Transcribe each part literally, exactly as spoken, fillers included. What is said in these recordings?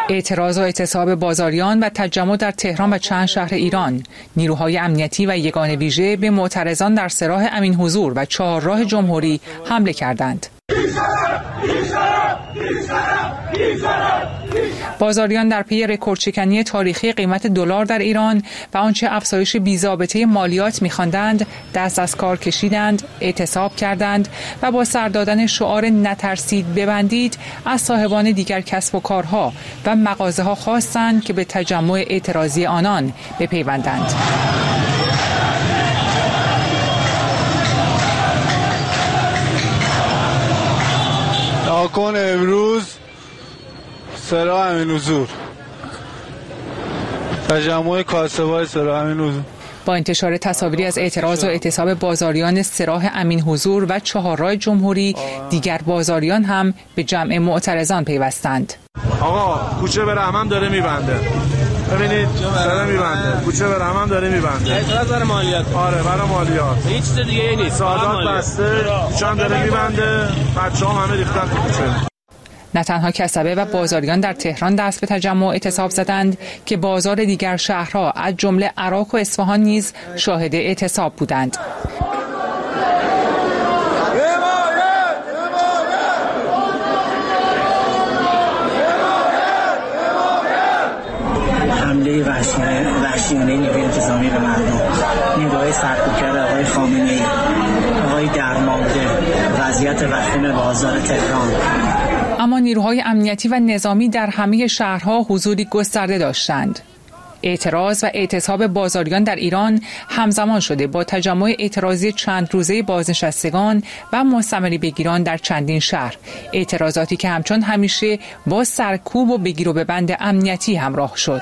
اعتراض و اعتصاب بازاریان و تجمع در تهران و چند شهر ایران. نیروهای امنیتی و یگان ویژه به معترضان در سراح امین حضور و چهارراه جمهوری حمله کردند. بازاریان در پی رکوردشکنی تاریخی قیمت دلار در ایران و آنچه افزایش بی‌ضابطه مالیات می‌خواندند دست از کار کشیدند، اعتصاب کردند و با سر دادن شعار نترسید ببندید از صاحبان دیگر کسب و کارها و مغازه‌ها خواستند که به تجمع اعتراضی آنان بپیوندند. ناکن امروز سراح امین حضور، تجمع کاسبای سراح امین حضور. با انتشار تصاویری از اعتراض و اعتصاب بازاریان سراح امین حضور و چهارراه جمهوری، دیگر بازاریان هم به جمع معترضان پیوستند. آقا کوچه به رحمم داره میبنده، ببینید داره میبنده، کوچه به رحمم داره میبنده. اعتراض برای مالیات. آره برای مالیات. هیچ چیز دیگه ای نیست. سعادت بسته، کوچه هم داره میبنده، بچه‌ها همه ریختن تو کوچه. نه تنها کسبه و بازاریان در تهران دست به تجمع اعتصاب زدند که بازار دیگر شهرها از جمله عراق و اصفهان نیز شاهد اعتصاب بودند. حمله وحشیانه نیروی انتظامی به مردم، نیروهای سرکوبگر آقای خامنه‌ای، آقای درمانده، وضعیت وخیم بازار تهران. اما نیروهای امنیتی و نظامی در همه شهرها حضوری گسترده داشتند. اعتراض و اعتصاب بازاریان در ایران همزمان شده با تجمع اعتراضی چند روزه بازنشستگان و مستمری بگیران در چندین شهر، اعتراضاتی که همچون همیشه با سرکوب و بگیر و ببند امنیتی همراه شد.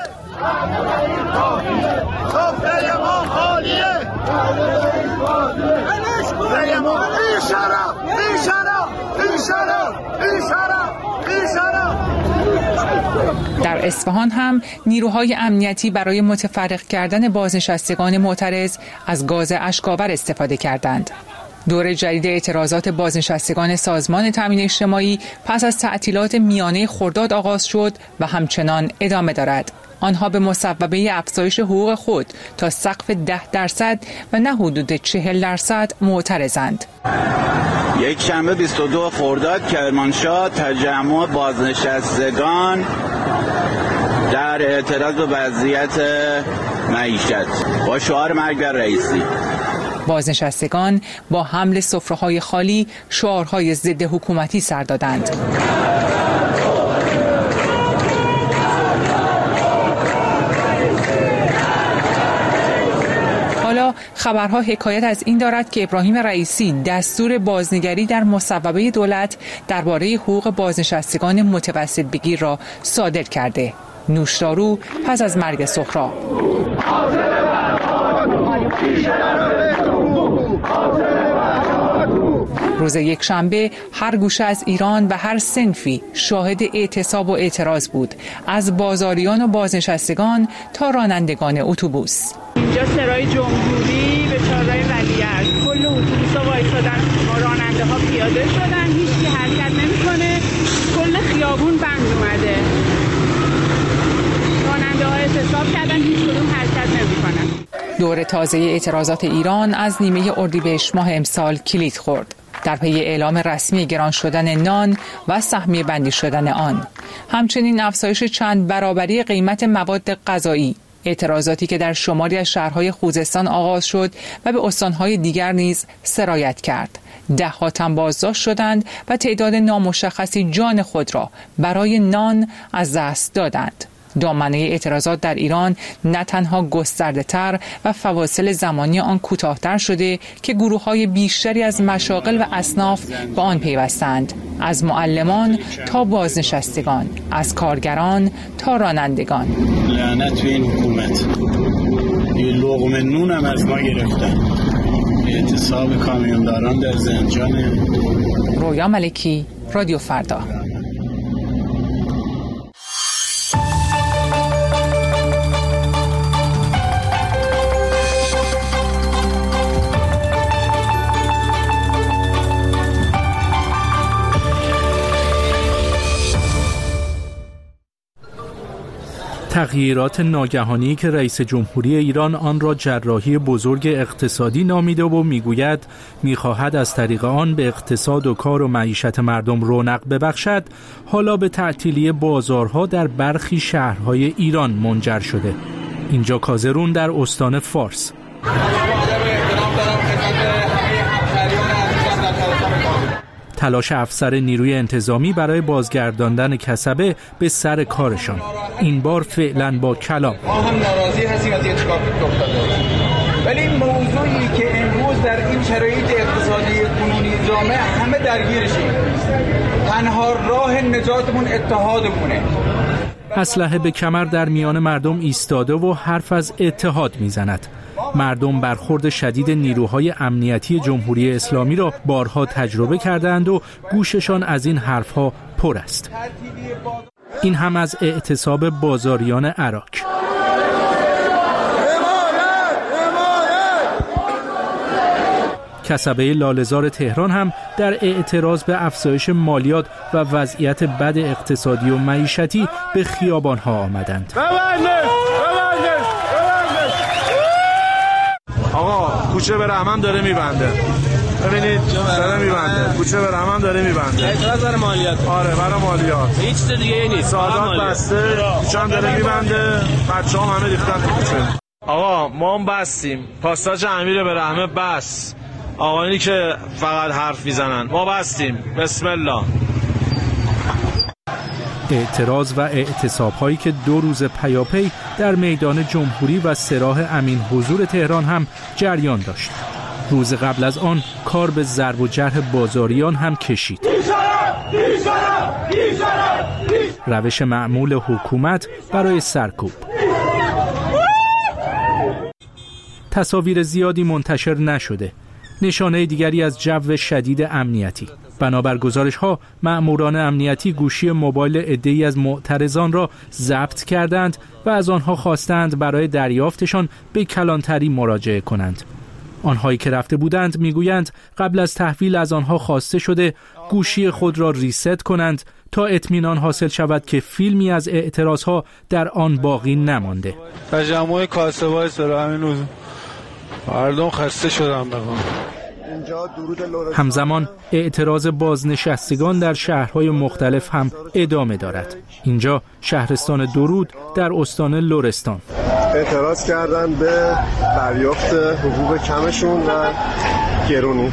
در اصفهان هم نیروهای امنیتی برای متفرق کردن بازنشستگان معترض از گاز اشک‌آور استفاده کردند. دور جدید اعتراضات بازنشستگان سازمان تامین اجتماعی پس از تعطیلات میانه خرداد آغاز شد و همچنان ادامه دارد. آنها به مصوبه افزایش حقوق خود تا سقف ده درصد و نه حدود چهل درصد معترضند. یک شنبه بیست و دو خرداد کرمانشاه تجمع بازنشستگان در اعتراض به وضعیت معیشت با شعار مرگ بر رئیسی. بازنشستگان با حمل سفره‌های خالی شعارهای ضد حکومتی سر دادند. حالا خبرها حکایت از این دارد که ابراهیم رئیسی دستور بازنگری در مصوبه دولت درباره حقوق بازنشستگان متوسط بگیر را صادر کرده. نوشدارو پس از مرگ سهراب. روز یک شنبه هر گوشه از ایران و هر صنفی شاهد اعتصاب و اعتراض بود، از بازاریان و بازنشستگان تا رانندگان اتوبوس. اینجا سرای جمهوری به چهارراه ولیعصر کل اتوبوس‌ها وایسادن، راننده ها پیاده شدن، هیچ کی حرکت نمی‌کنه، کل خیابون بند اومده. راننده ها اعتصاب کردن، هیچ کدوم حرکت نمی‌کنن. دور تازه اعتراضات ایران از نیمه اردیبهشت ماه امسال کلید خورد. در پی اعلام رسمی گران شدن نان و سهمیه بندی شدن آن، همچنین افزایش چند برابری قیمت مواد غذایی، اعتراضاتی که در شماری از شهرهای خوزستان آغاز شد و به استانهای دیگر نیز سرایت کرد. ده ها تن بازداشت شدند و تعداد نامشخصی جان خود را برای نان از دست دادند. دامنه اعتراضات در ایران نه تنها گسترده تر و فواصل زمانی آن کوتاه‌تر شده که گروه‌های بیشتری از مشاغل و اصناف به آن پیوستند، از معلمان تا بازنشستگان، از کارگران تا رانندگان. لعنت به این حکومت، یه لقمه نون هم از ما گرفتن. اعتصاب کامیونداران در زنجان. رویا ملکی، رادیو فردا. تغییرات ناگهانی که رئیس جمهوری ایران آن را جراحی بزرگ اقتصادی نامیده و میگوید میخواهد از طریق آن به اقتصاد و کار و معیشت مردم رونق ببخشد، حالا به تعطیلی بازارها در برخی شهرهای ایران منجر شده. اینجا کازرون در استان فارس. تلاش افسر نیروی انتظامی برای بازگرداندن کسبه به سر کارشان، این بار فعلا با کلام. ما هم ناراضی هستیم از اتفاقی که افتاده، ولی موضوعی که امروز در این شرایط اقتصادی کنونی جامعه همه درگیرشیم، تنها راه نجاتمون اتحادمونه. اسلحه به کمر در میان مردم ایستاده و حرف از اتحاد میزند. مردم برخورد شدید نیروهای امنیتی جمهوری اسلامی را بارها تجربه کردند و گوششان از این حرفها پر است. این هم از اعتصاب بازاریان عراق. کسبه لاله‌زار تهران هم در اعتراض به افزایش مالیات و وضعیت بد اقتصادی و معیشتی به خیابان‌ها آمدند. آقا کوچه به رحمم داره میبنده، ببینید داره میبنده، کوچه به رحمم داره میبنده. اعتراض برای مالیات. آره برای مالیات. هیچ چیز دیگه ای نیست. سازات بسته، کوچه هم داره میبنده، بچه‌ها همه ریختن تو کوچه. آقا ما هم بستیم، پاساژ امیر به رحمه بس. آقایانی که فقط حرف میزنن ما بستیم. بسم الله. اعتراض و اعتصاب هایی که دو روز پیاپی در میدان جمهوری و سراح امین حضور تهران هم جریان داشت. روز قبل از آن کار به ضرب و جرح بازاریان هم کشید. روش معمول حکومت برای سرکوب. تصاویر زیادی منتشر نشده. نشانه دیگری از جو شدید امنیتی. بنابر گزارش‌ها مأموران امنیتی گوشی موبایل عده‌ای از معترضان را ضبط کردند و از آنها خواستند برای دریافتشان به کلانتری مراجعه کنند. آنهایی که رفته بودند میگویند قبل از تحویل از آنها خواسته شده گوشی خود را ریست کنند تا اطمینان حاصل شود که فیلمی از اعتراضها در آن باقی نمانده. تجمع کاسبای سراح امین حضور، مردم خسته شدن بگم. همزمان اعتراض بازنشستگان در شهرهای مختلف هم ادامه دارد. اینجا شهرستان درود در استان لرستان. اعتراض کردن به دریافت حقوق کمشون و گرونی.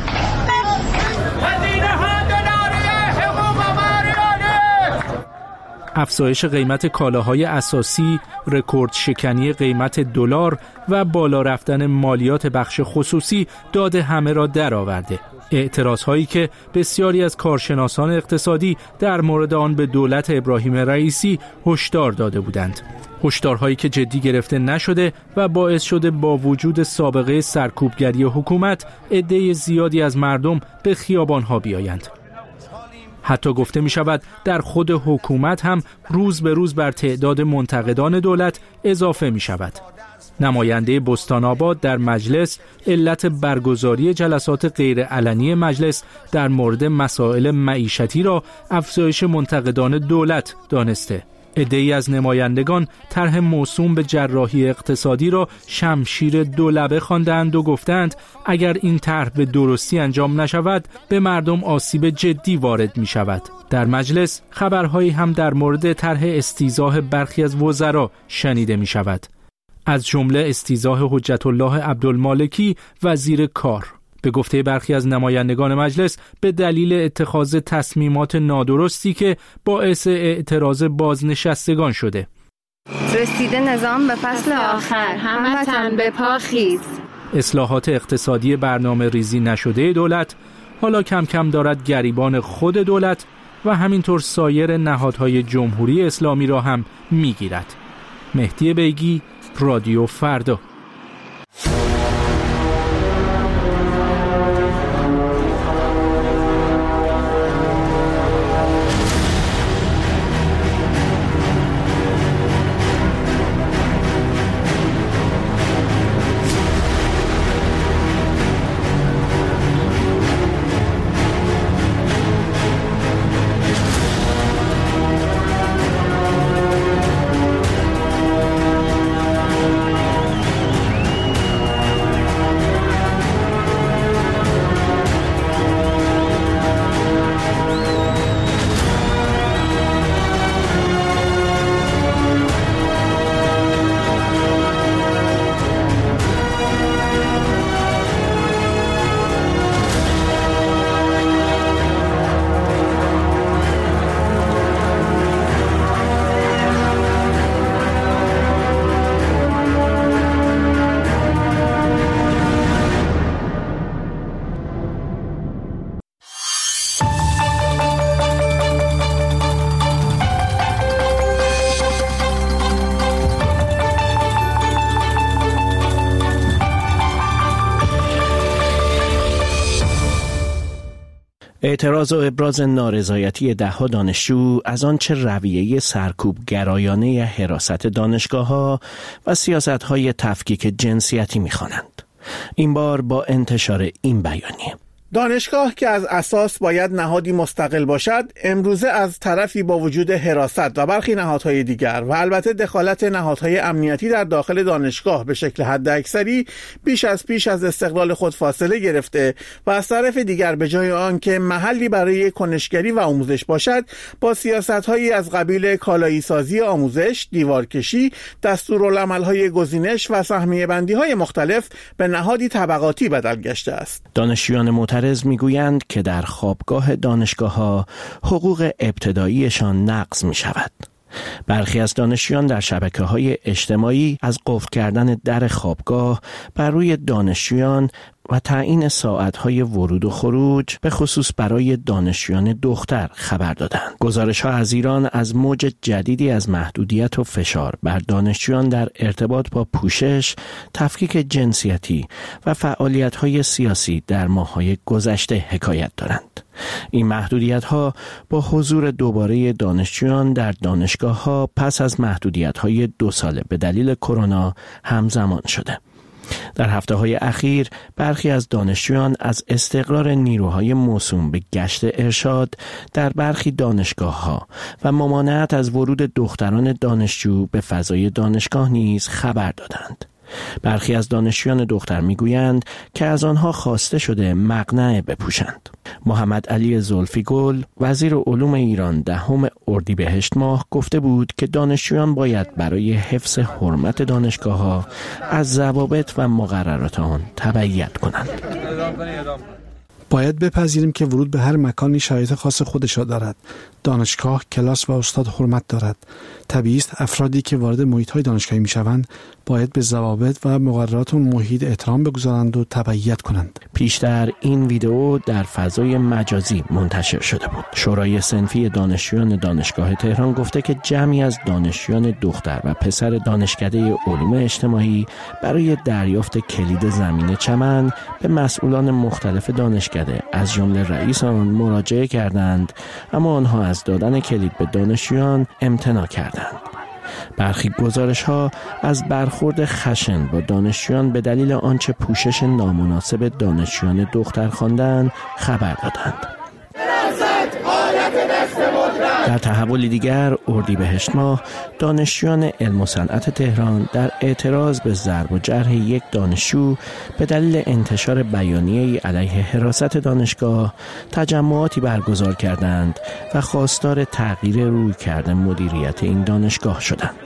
افزایش قیمت کالاهای اساسی، رکورد شکنی قیمت دلار و بالا رفتن مالیات بخش خصوصی داد همه را درآورده. اعتراضهایی که بسیاری از کارشناسان اقتصادی در مورد آن به دولت ابراهیم رئیسی هشدار داده بودند. هشدارهایی که جدی گرفته نشده و باعث شده با وجود سابقه سرکوبگری حکومت عده زیادی از مردم به خیابانها بیایند. حتی گفته می شود در خود حکومت هم روز به روز بر تعداد منتقدان دولت اضافه می شود. نماینده بستان آباد در مجلس علت برگزاری جلسات غیر علنی مجلس در مورد مسائل معیشتی را افزایش منتقدان دولت دانسته. عده‌ای از نمایندگان طرح موسوم به جراحی اقتصادی را شمشیر دولبه خواندند و گفتند اگر این طرح به درستی انجام نشود به مردم آسیب جدی وارد می شود. در مجلس خبرهایی هم در مورد طرح استیضاح برخی از وزرا شنیده می شود. از جمله استیضاح حجت الله عبدالمالکی وزیر کار. به گفته برخی از نمایندگان مجلس به دلیل اتخاذ تصمیمات نادرستی که باعث اعتراض بازنشستگان شده. رسیده نظام به فصل آخر، هموطن به پا خیز. اصلاحات اقتصادی برنامه ریزی نشده دولت حالا کم کم دارد گریبان خود دولت و همینطور سایر نهادهای جمهوری اسلامی را هم میگیرد. مهدی بیگی، رادیو فردا. اعتراض و ابراز نارضایتی ده‌ها دانشجو از آنچه رویه سرکوب گرایانه حراست دانشگاه‌ها و سیاست‌های تفکیک جنسیتی می‌خوانند. این بار با انتشار این بیانیه: دانشگاه که از اساس باید نهادی مستقل باشد، امروزه از طرفی با وجود حراست و برخی نهادهای دیگر و البته دخالت نهادهای امنیتی در داخل دانشگاه به شکل حداکثری بیش از پیش از استقلال خود فاصله گرفته و از طرف دیگر به جای آن که محلی برای کنشگری و آموزش باشد، با سیاست‌هایی از قبیل کالایی سازی آموزش، دیوارکشی، دستورالعمل‌های گزینش و سهمیه بندی‌های مختلف به نهادی طبقاتی بدل گشته است. دانشجویان معترض میگویند که در خوابگاه دانشگاه‌ها حقوق ابتداییشان نقض می شود. برخی از دانشجویان در شبکه‌های اجتماعی از قفل کردن در خوابگاه بر روی دانشجویان و تعیین ساعت‌های ورود و خروج به خصوص برای دانشجویان دختر خبر دادند. گزارش‌ها از ایران از موج جدیدی از محدودیت و فشار بر دانشجویان در ارتباط با پوشش، تفکیک جنسیتی و فعالیت‌های سیاسی در ماه‌های گذشته حکایت دارند. این محدودیت‌ها با حضور دوباره دانشجویان در دانشگاه‌ها پس از محدودیت‌های دو ساله به دلیل کرونا همزمان شده. در هفته‌های اخیر برخی از دانشجویان از استقرار نیروهای موسوم به گشت ارشاد در برخی دانشگاه‌ها و ممانعت از ورود دختران دانشجو به فضای دانشگاه نیز خبر دادند. برخی از دانشجویان دختر میگویند که از آنها خواسته شده مقنعه بپوشند. محمد علی زلفیگل وزیر علوم ایران دهم اردیبهشت ماه گفته بود که دانشجویان باید برای حفظ حرمت دانشگاه‌ها از ضوابط و مقررات آن تبعیت کنند. باید بپذیریم که ورود به هر مکانی شرایط خاص خودش را دارد. دانشگاه، کلاس و استاد حرمت دارد. طبیعی است افرادی که وارد محیط‌های دانشگاهی می‌شوند باید به ضوابط و مقررات اون محیط احترام بگذارند و تبعیت کنند. پیشتر این ویدئو در فضای مجازی منتشر شده بود. شورای صنفی دانشجویان دانشگاه تهران گفته که جمعی از دانشجویان دختر و پسر دانشکده علوم اجتماعی برای دریافت کلید زمین چمن به مسئولان مختلف دانشکده از جمله رئیس آن مراجعه کردند، اما آنها از دادن کلید به دانشجویان امتناع کردند. برخی گزارش‌ها از برخورد خشن با دانشجویان به دلیل آنچه پوشش نامناسب دانشجویان دختر خواندند خبر دادند. در تحول دیگر اردیبهشت ماه دانشجویان علم و صنعت تهران در اعتراض به ضرب و جرح یک دانشجو به دلیل انتشار بیانیه‌ای علیه حراست دانشگاه تجمعاتی برگزار کردند و خواستار تغییر رویکرد مدیریت این دانشگاه شدند.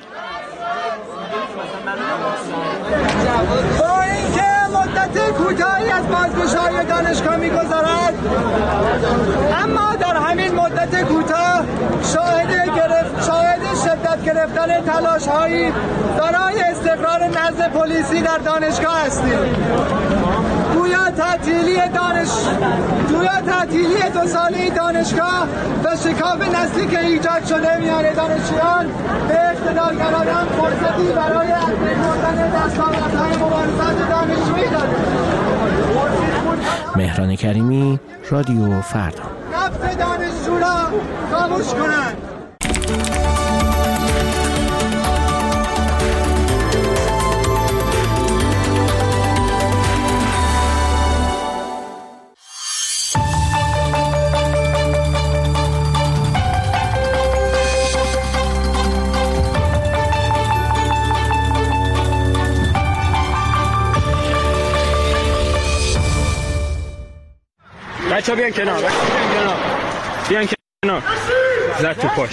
با اینکه مدت کوتاهی از بازگشایی دانشگاه می‌گذرد، اما در همین مدت کوتاه شاهد گرفت شاهد شدت گرفتن تلاش‌هایی برای استقرار نظم پلیسی در دانشگاه هستیم. گویا تعطیلی دانش گویا تعطیلی دو ساله دانشگاه و شکاف نسلی که ایجاد شده میان دانشجویان به اقتدارگرایان فرصتی برای از بین بردن دستاوردهای مبارزات دانشجویی داده. مهران کریمی، رادیو فردا. نفت دانشجو را خاموش کنند. بچه ها بیان کنار، بچه ها بیان کنار، بیان کنار، زد تو پاش.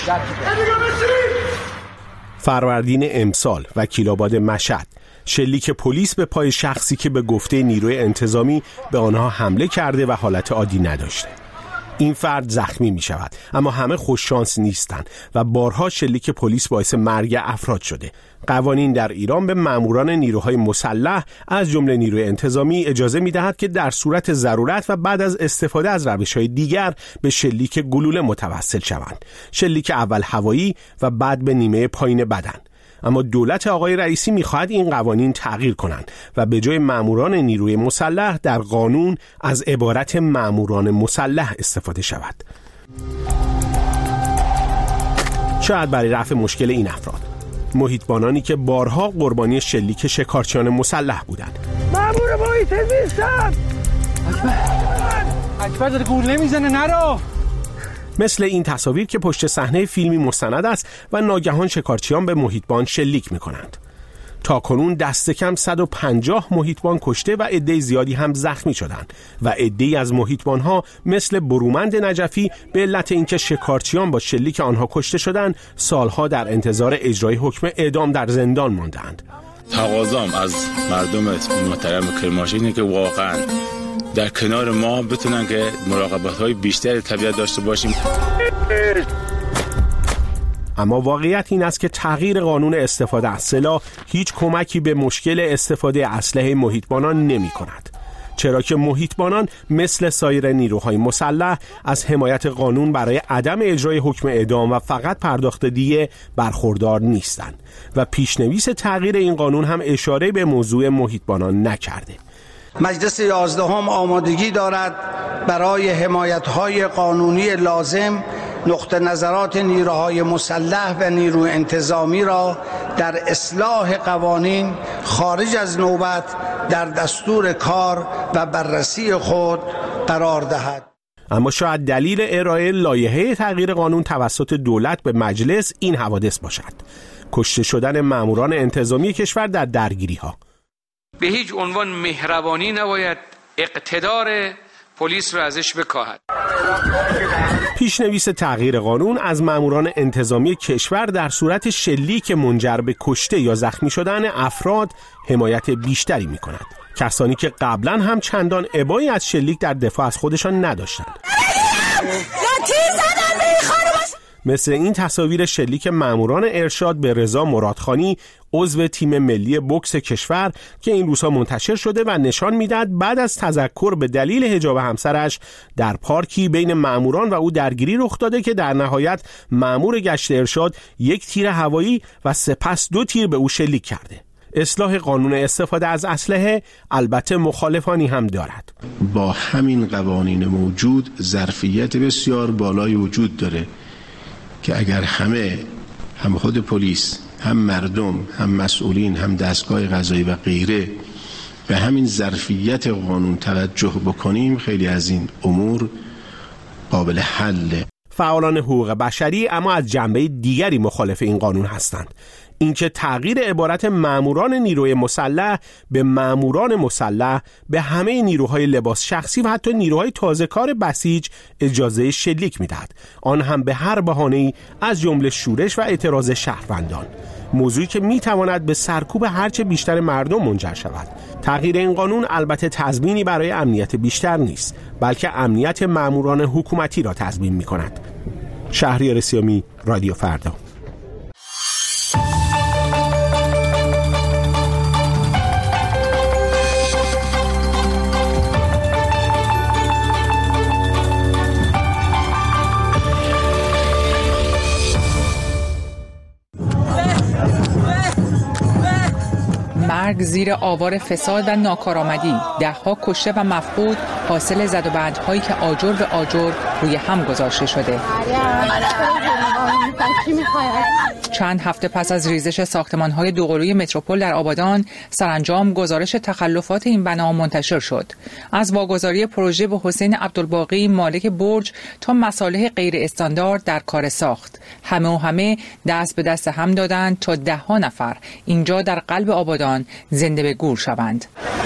فروردین امسال وکیل‌آباد مشهد، شلیک پلیس به پای شخصی که به گفته نیروی انتظامی به آنها حمله کرده و حالت عادی نداشته. این فرد زخمی می شود، اما همه خوششانس نیستند و بارها شلیک پلیس باعث مرگ افراد شده. قوانین در ایران به ماموران نیروهای مسلح از جمله نیروی انتظامی اجازه می دهد که در صورت ضرورت و بعد از استفاده از روش‌های دیگر به شلیک گلوله متوسل شوند. شلیک اول هوایی و بعد به نیمه پایین بدن. اما دولت آقای رئیسی می‌خواهد این قوانین تغییر کنند و به جای ماموران نیروی مسلح در قانون از عبارت ماموران مسلح استفاده شود. شاید برای رفع مشکل این افراد، محیطبانانی که بارها قربانی شلیک شکارچیان مسلح بودند. مامور محیط زیستم اکبر داره گول نمیزنه نرو. مثل این تصاویر که پشت صحنه فیلمی مستند است و ناگهان شکارچیان به محیطبان شلیک می‌کنند. تا کنون دست کم صد و پنجاه محیطبان کشته و عده زیادی هم زخمی شدند و عده‌ای از محیطبان‌ها مثل برومند نجفی به علت اینکه شکارچیان با شلیک آنها کشته شدند سالها در انتظار اجرای حکم اعدام در زندان ماندند. تقاضام از مردم محترم کرمانشاه اینه که واقعاً در کنار ما بتونن که مراقبت‌های بیشتری طبیعت داشته باشیم. اما واقعیت این است که تغییر قانون استفاده از سلاح هیچ کمکی به مشکل استفاده اسلحه محیطبانان نمی کند. چرا که محیطبانان مثل سایر نیروهای مسلح از حمایت قانون برای عدم اجرای حکم اعدام و فقط پرداخت دیه برخوردار نیستند و پیشنویس تغییر این قانون هم اشاره به موضوع محیطبانان نکرده. مجلس یازدهم آمادگی دارد برای حمایت‌های قانونی لازم نقطه نظرات نیروهای مسلح و نیروی انتظامی را در اصلاح قوانین خارج از نوبت در دستور کار و بررسی خود قرار دهد. اما شاید دلیل ارائه لایحه تغییر قانون توسط دولت به مجلس این حوادث باشد: کشته شدن ماموران انتظامی کشور در درگیری‌ها. به هیچ عنوان مهربانی نباید اقتدار پلیس رو ازش بکاهد. پیشنویس تغییر قانون از ماموران انتظامی کشور در صورت شلیک منجر به کشته یا زخمی شدن افراد حمایت بیشتری می کند. کسانی که قبلا هم چندان ابایی از شلیک در دفاع از خودشان نداشتند. مثل این تصاویر شلیک ماموران ارشاد به رضا مرادخانی، عضو تیم ملی بوکس کشور که این روزها منتشر شده و نشان میدهد بعد از تذکر به دلیل حجاب همسرش در پارکی بین ماموران و او درگیری رخ داده که در نهایت مامور گشت ارشاد یک تیر هوایی و سپس دو تیر به او شلیک کرده. اصلاح قانون استفاده از اسلحه البته مخالفانی هم دارد. با همین قوانین موجود ظرفیت بسیار بالای وجود داره که اگر همه، هم خود پلیس، هم مردم، هم مسئولین، هم دستگاه قضایی و غیره به همین ظرفیت قانون توجه بکنیم، خیلی از این امور قابل حله. فعالان حقوق بشری اما از جنبه دیگری مخالف این قانون هستند. اینکه تغییر عبارت ماموران نیروی مسلح به ماموران مسلح به همه نیروهای لباس شخصی و حتی نیروهای تازه کار بسیج اجازه شلیک میدهد، آن هم به هر بهانه‌ای از جمله شورش و اعتراض شهروندان، موضوعی که میتواند به سرکوب هرچه بیشتر مردم منجر شود. تغییر این قانون البته تضمینی برای امنیت بیشتر نیست، بلکه امنیت ماموران حکومتی را تضمین میکند. شهریار سیامی، رادیو فردا. مرگ زیر آوار فساد و ناکارآمدی، دهها کشته و مفقود حاصل زدوبندهایی که آجر به آجر روی هم گذاشته شده. چند هفته پس از ریزش ساختمان‌های دوقلوی متروپول در آبادان، سرانجام گزارش تخلفات این بنا منتشر شد. از واگذاری پروژه به حسین عبدالباقی مالک برج تا مصالح غیر استاندارد در کار ساخت، همه و همه دست به دست هم دادند تا ده ها نفر اینجا در قلب آبادان زنده به گور شوند.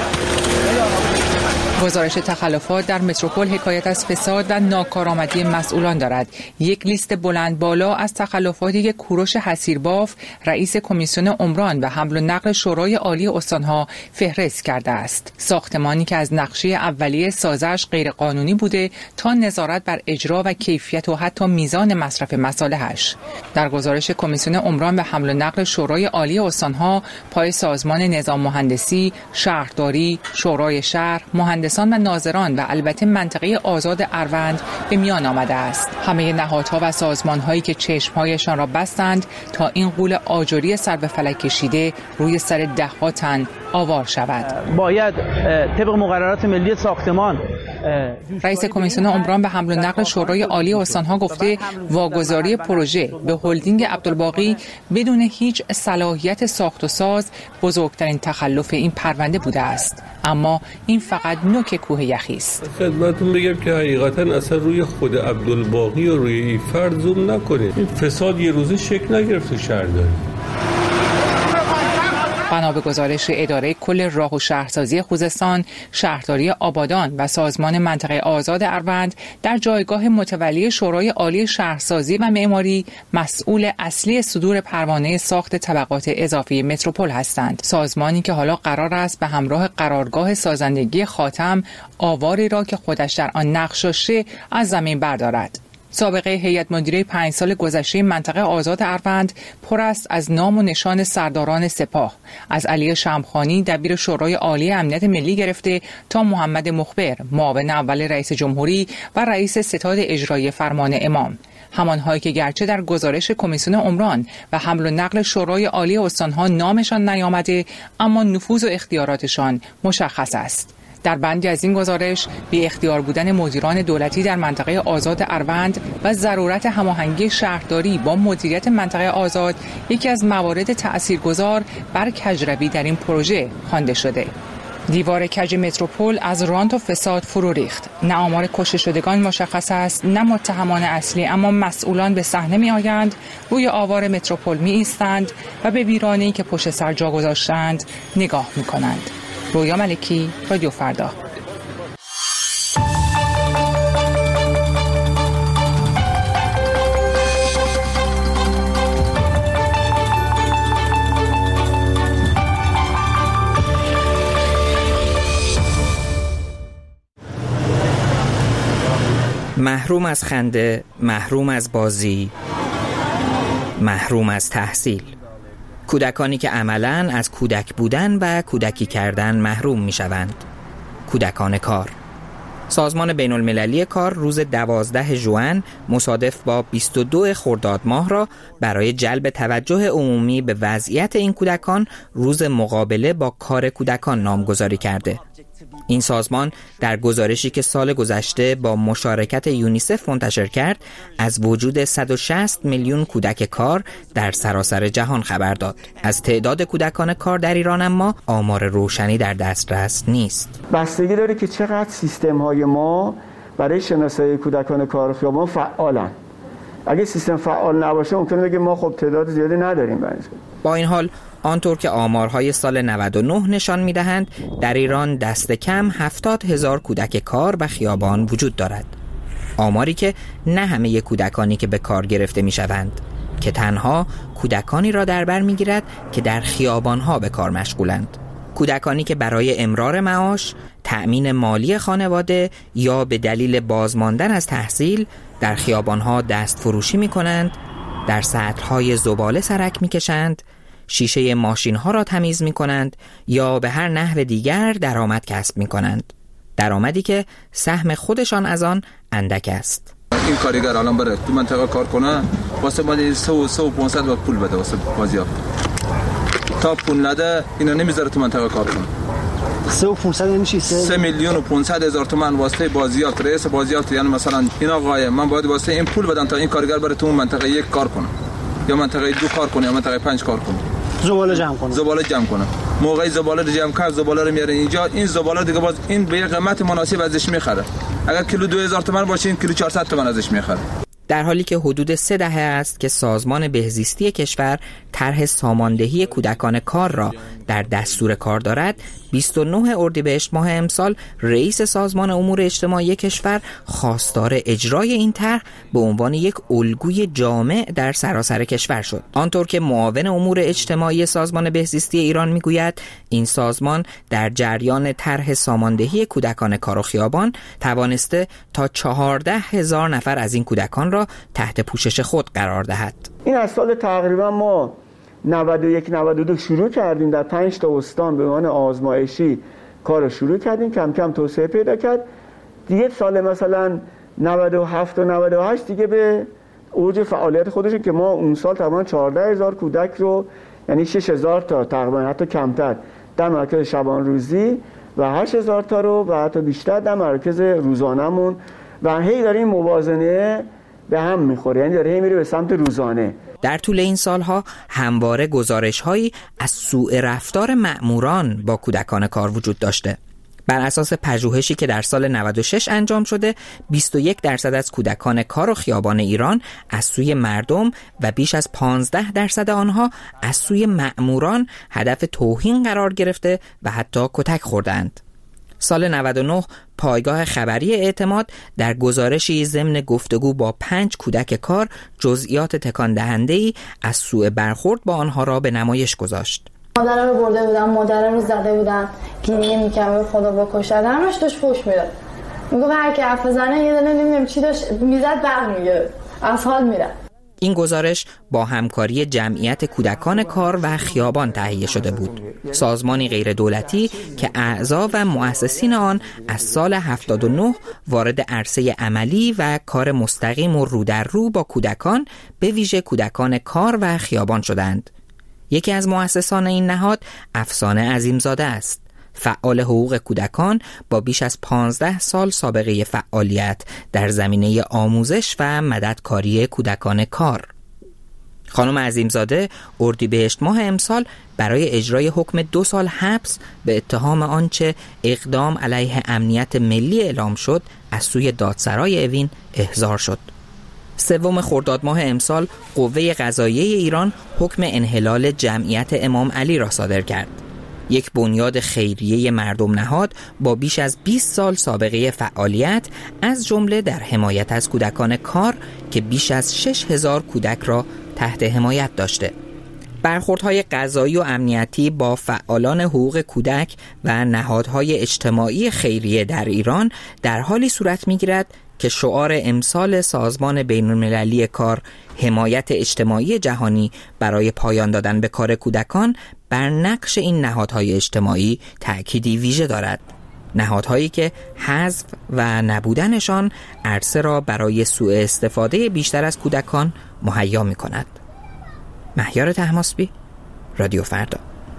گزارش تخلفات در متروپول حکایت از فساد و ناکارآمدی مسئولان دارد. یک لیست بلند بالا از تخلفاتی که کوروش حسیرباف رئیس کمیسیون عمران و حمل و نقل شورای عالی استانها فهرست کرده است. ساختمانی که از نقشه اولیه سازش غیر قانونی بوده تا نظارت بر اجرا و کیفیت و حتی میزان مصرف مصالحش. در گزارش کمیسیون عمران و حمل و نقل شورای عالی استانها، پای سازمان نظام مهندسی، شهرداری، شورای شهر، مهندسی مهندسان و ناظران و البته منطقه آزاد اروند به میان آمده است. همه نهادها و سازمان‌هایی که چشم‌هایشان را بستند تا این غول آجری سر به فلک کشیده روی سر ده‌ها تن آوار شود. باید طبق مقررات ملی ساختمان. رئیس کمیسیون عمران به حمل و نقل شورای عالی استان‌ها گفته واگذاری پروژه به هلدینگ عبدالباقی بدون هیچ صلاحیت ساخت و ساز بزرگترین تخلف این پرونده بوده است. اما این فقط نوک کوه یخی است. خدمتتون بگم که حقیقتا اصلا روی خود عبدالباقی و روی این فرد زوم نکنید. این فساد یه روزه شکل نگرفته شهرداری. بنا به گزارش اداره کل راه و شهرسازی خوزستان، شهرداری آبادان و سازمان منطقه آزاد اروند در جایگاه متولی شورای عالی شهرسازی و معماری مسئول اصلی صدور پروانه ساخت طبقات اضافی متروپول هستند. سازمانی که حالا قرار است به همراه قرارگاه سازندگی خاتم آواری را که خودش در آن نقش داشته از زمین بردارد. سابقه هیئت مدیره پنج سال گذشته منطقه آزاد اروند پر است از نام و نشان سرداران سپاه، از علی شمخانی دبیر شورای عالی امنیت ملی گرفته تا محمد مخبر معاون اول رئیس جمهوری و رئیس ستاد اجرایی فرمان امام، همانهایی که گرچه در گزارش کمیسیون عمران و حمل و نقل شورای عالی استانها نامشان نیامده اما نفوذ و اختیاراتشان مشخص است. در بندی از این گزارش بی اختیار بودن مدیران دولتی در منطقه آزاد اروند و ضرورت هماهنگی شهرداری با مدیریت منطقه آزاد یکی از موارد تأثیرگذار بر کجروی در این پروژه خوانده شده. دیوار کج متروپول از رانت و فساد فرو ریخت. نه آمار کشته شدگان مشخص است، نه متهمان اصلی، اما مسئولان به صحنه می آیند، روی آوار متروپول می ایستند و به ویرانه‌ای که پشت سر جا گذاشتند نگاه می کنند. رویا ملکی، رادیو فردا. محروم از خنده، محروم از بازی، محروم از تحصیل. کودکانی که عملاً از کودک بودن و کودکی کردن محروم می شوند. کودکان کار. سازمان بین المللی کار روز دوازده ژوئن مصادف با بیست و دو خرداد ماه را برای جلب توجه عمومی به وضعیت این کودکان روز مقابله با کار کودکان نامگذاری کرده. این سازمان در گزارشی که سال گذشته با مشارکت یونیسف منتشر کرد از وجود صد و شصت میلیون کودک کار در سراسر جهان خبر داد. از تعداد کودکان کار در ایران اما آمار روشنی در دسترس نیست. بستگی داره که چقدر سیستم‌های ما برای شناسایی کودکان کار خیابان فعالن. اگه سیستم فعال نباشه ممکنه بگه ما خب تعداد زیادی نداریم. برش. با این حال آنطور که آمارهای سال نود و نه نشان می‌دهند در ایران دست کم هفتاد هزار کودک کار و خیابان وجود دارد. آماری که نه همه کودکانی که به کار گرفته می‌شوند، که تنها کودکانی را در بر می‌گیرد که در خیابان‌ها به کار مشغولند. کودکانی که برای امرار معاش، تأمین مالی خانواده یا به دلیل بازماندن از تحصیل در خیابان‌ها دست فروشی می‌کنند، در سطل‌های زباله سرک می‌کشند، شیشه ماشین‌ها را تمیز می‌کنند یا به هر نحو دیگر درآمد کسب می‌کنند. درآمدی که سهم خودشان از آن اندک است. این کارگر الان بره تو منطقه کار کنه واسه ما سه و پانصد و پول بده واسه بازیافت. تا پول نده اینا نمیذاره تو منطقه کار کنه. سه و پانصد نمیشه سه میلیون و پانصد هزار تومان واسه بازیافت، رئیس بازیافت. یعنی مثلا این آقای من باید واسه این پول بدم تا این کارگر بره تو منطقه یک کار کنه یا منطقه دو کار کنه یا منطقه پنج کار کنه. زباله جمع کنه. زباله جمع کنه. موقعی زباله رو جمع کرد زباله رو میاره اینجا، این زباله دیگه باز این به قیمت مناسب ازش میخره. اگر کیلو دو هزار تومان باشه این کیلو چهارصد تومان ازش میخره. در حالی که حدود سه دهه است که سازمان بهزیستی کشور طرح ساماندهی کودکان کار را در دستور کار دارد، بیست و نه اردیبهشت ماه امسال رئیس سازمان امور اجتماعی کشور خواستار اجرای این طرح به عنوان یک الگوی جامع در سراسر کشور شد. آنطور که معاون امور اجتماعی سازمان بهزیستی ایران میگوید، این سازمان در جریان طرح ساماندهی کودکان کار و خیابان توانسته تا چهارده هزار نفر از این کودکان را تحت پوشش خود قرار دهد. این از سال تقریبا ما نود و یک نود و دو شروع کردیم در پنج تا استان به عنوان آزمایشی کار رو شروع کردیم، کم کم توسعه پیدا کرد. دیگه سال مثلا نود و هفت و نود و هشت دیگه به اوج فعالیت خودشه که ما اون سال تقریبا چهارده هزار کودک رو، یعنی شش هزار تا تقریبا حتی کمتر در مراکز شبان روزی و هشت هزار تا رو و حتی بیشتر در مراکز روزانمون و هی داره این موازنه به هم میخوره، یعنی داره هی میره به سمت روزانه. در طول این سالها همواره گزارش‌هایی از سوء رفتار مأموران با کودکان کار وجود داشته. بر اساس پژوهشی که در سال نود و شش انجام شده، بیست و یک درصد از کودکان کار و خیابان ایران از سوی مردم و بیش از پانزده درصد آنها از سوی مأموران هدف توهین قرار گرفته و حتی کتک خوردند. سال نود و نه پایگاه خبری اعتماد در گزارشی ضمن گفتگو با پنج کودک کار جزئیات تکان دهنده‌ای از سوء برخورد با آنها را به نمایش گذاشت. مادر رو برده بودن، مادر رو زده بودن، گریه می‌کرد خدا بکشه، همش داشت فوش میداد. میگه هر کی حرف بزنه یه دونه نمیدونم چی داشت میزد برق میگرفت، از حال میره. این گزارش با همکاری جمعیت کودکان کار و خیابان تهیه شده بود، سازمانی غیر دولتی که اعضا و مؤسسین آن از سال هفتاد و نه وارد عرصه عملی و کار مستقیم و رو در رو با کودکان، به ویژه کودکان کار و خیابان شدند. یکی از مؤسسان این نهاد افسانه عظیمزاده است، فعال حقوق کودکان با بیش از پانزده سال سابقه فعالیت در زمینه آموزش و مددکاری کودکان کار. خانم عظیمزاده اردیبهشت ماه امسال برای اجرای حکم دو سال حبس به اتهام آنچه اقدام علیه امنیت ملی اعلام شد از سوی دادسرای اوین احضار شد. سوم خرداد ماه امسال قوه قضاییه ایران حکم انحلال جمعیت امام علی را صادر کرد. یک بنیاد خیریه مردم نهاد با بیش از بیست سال سابقه فعالیت، از جمله در حمایت از کودکان کار که بیش از شش هزار کودک را تحت حمایت داشته. برخوردهای قضایی و امنیتی با فعالان حقوق کودک و نهادهای اجتماعی خیریه در ایران در حالی صورت می‌گیرد که شعار امسال سازمان بین‌المللی کار، حمایت اجتماعی جهانی برای پایان دادن به کار کودکان، بر نقش این نهادهای اجتماعی تأکیدی ویژه دارد. نهادهایی که حذف و نبودنشان عرصه را برای سوء استفاده بیشتر از کودکان مهیا می‌کند. مهیار طهماسبی، رادیو فردا.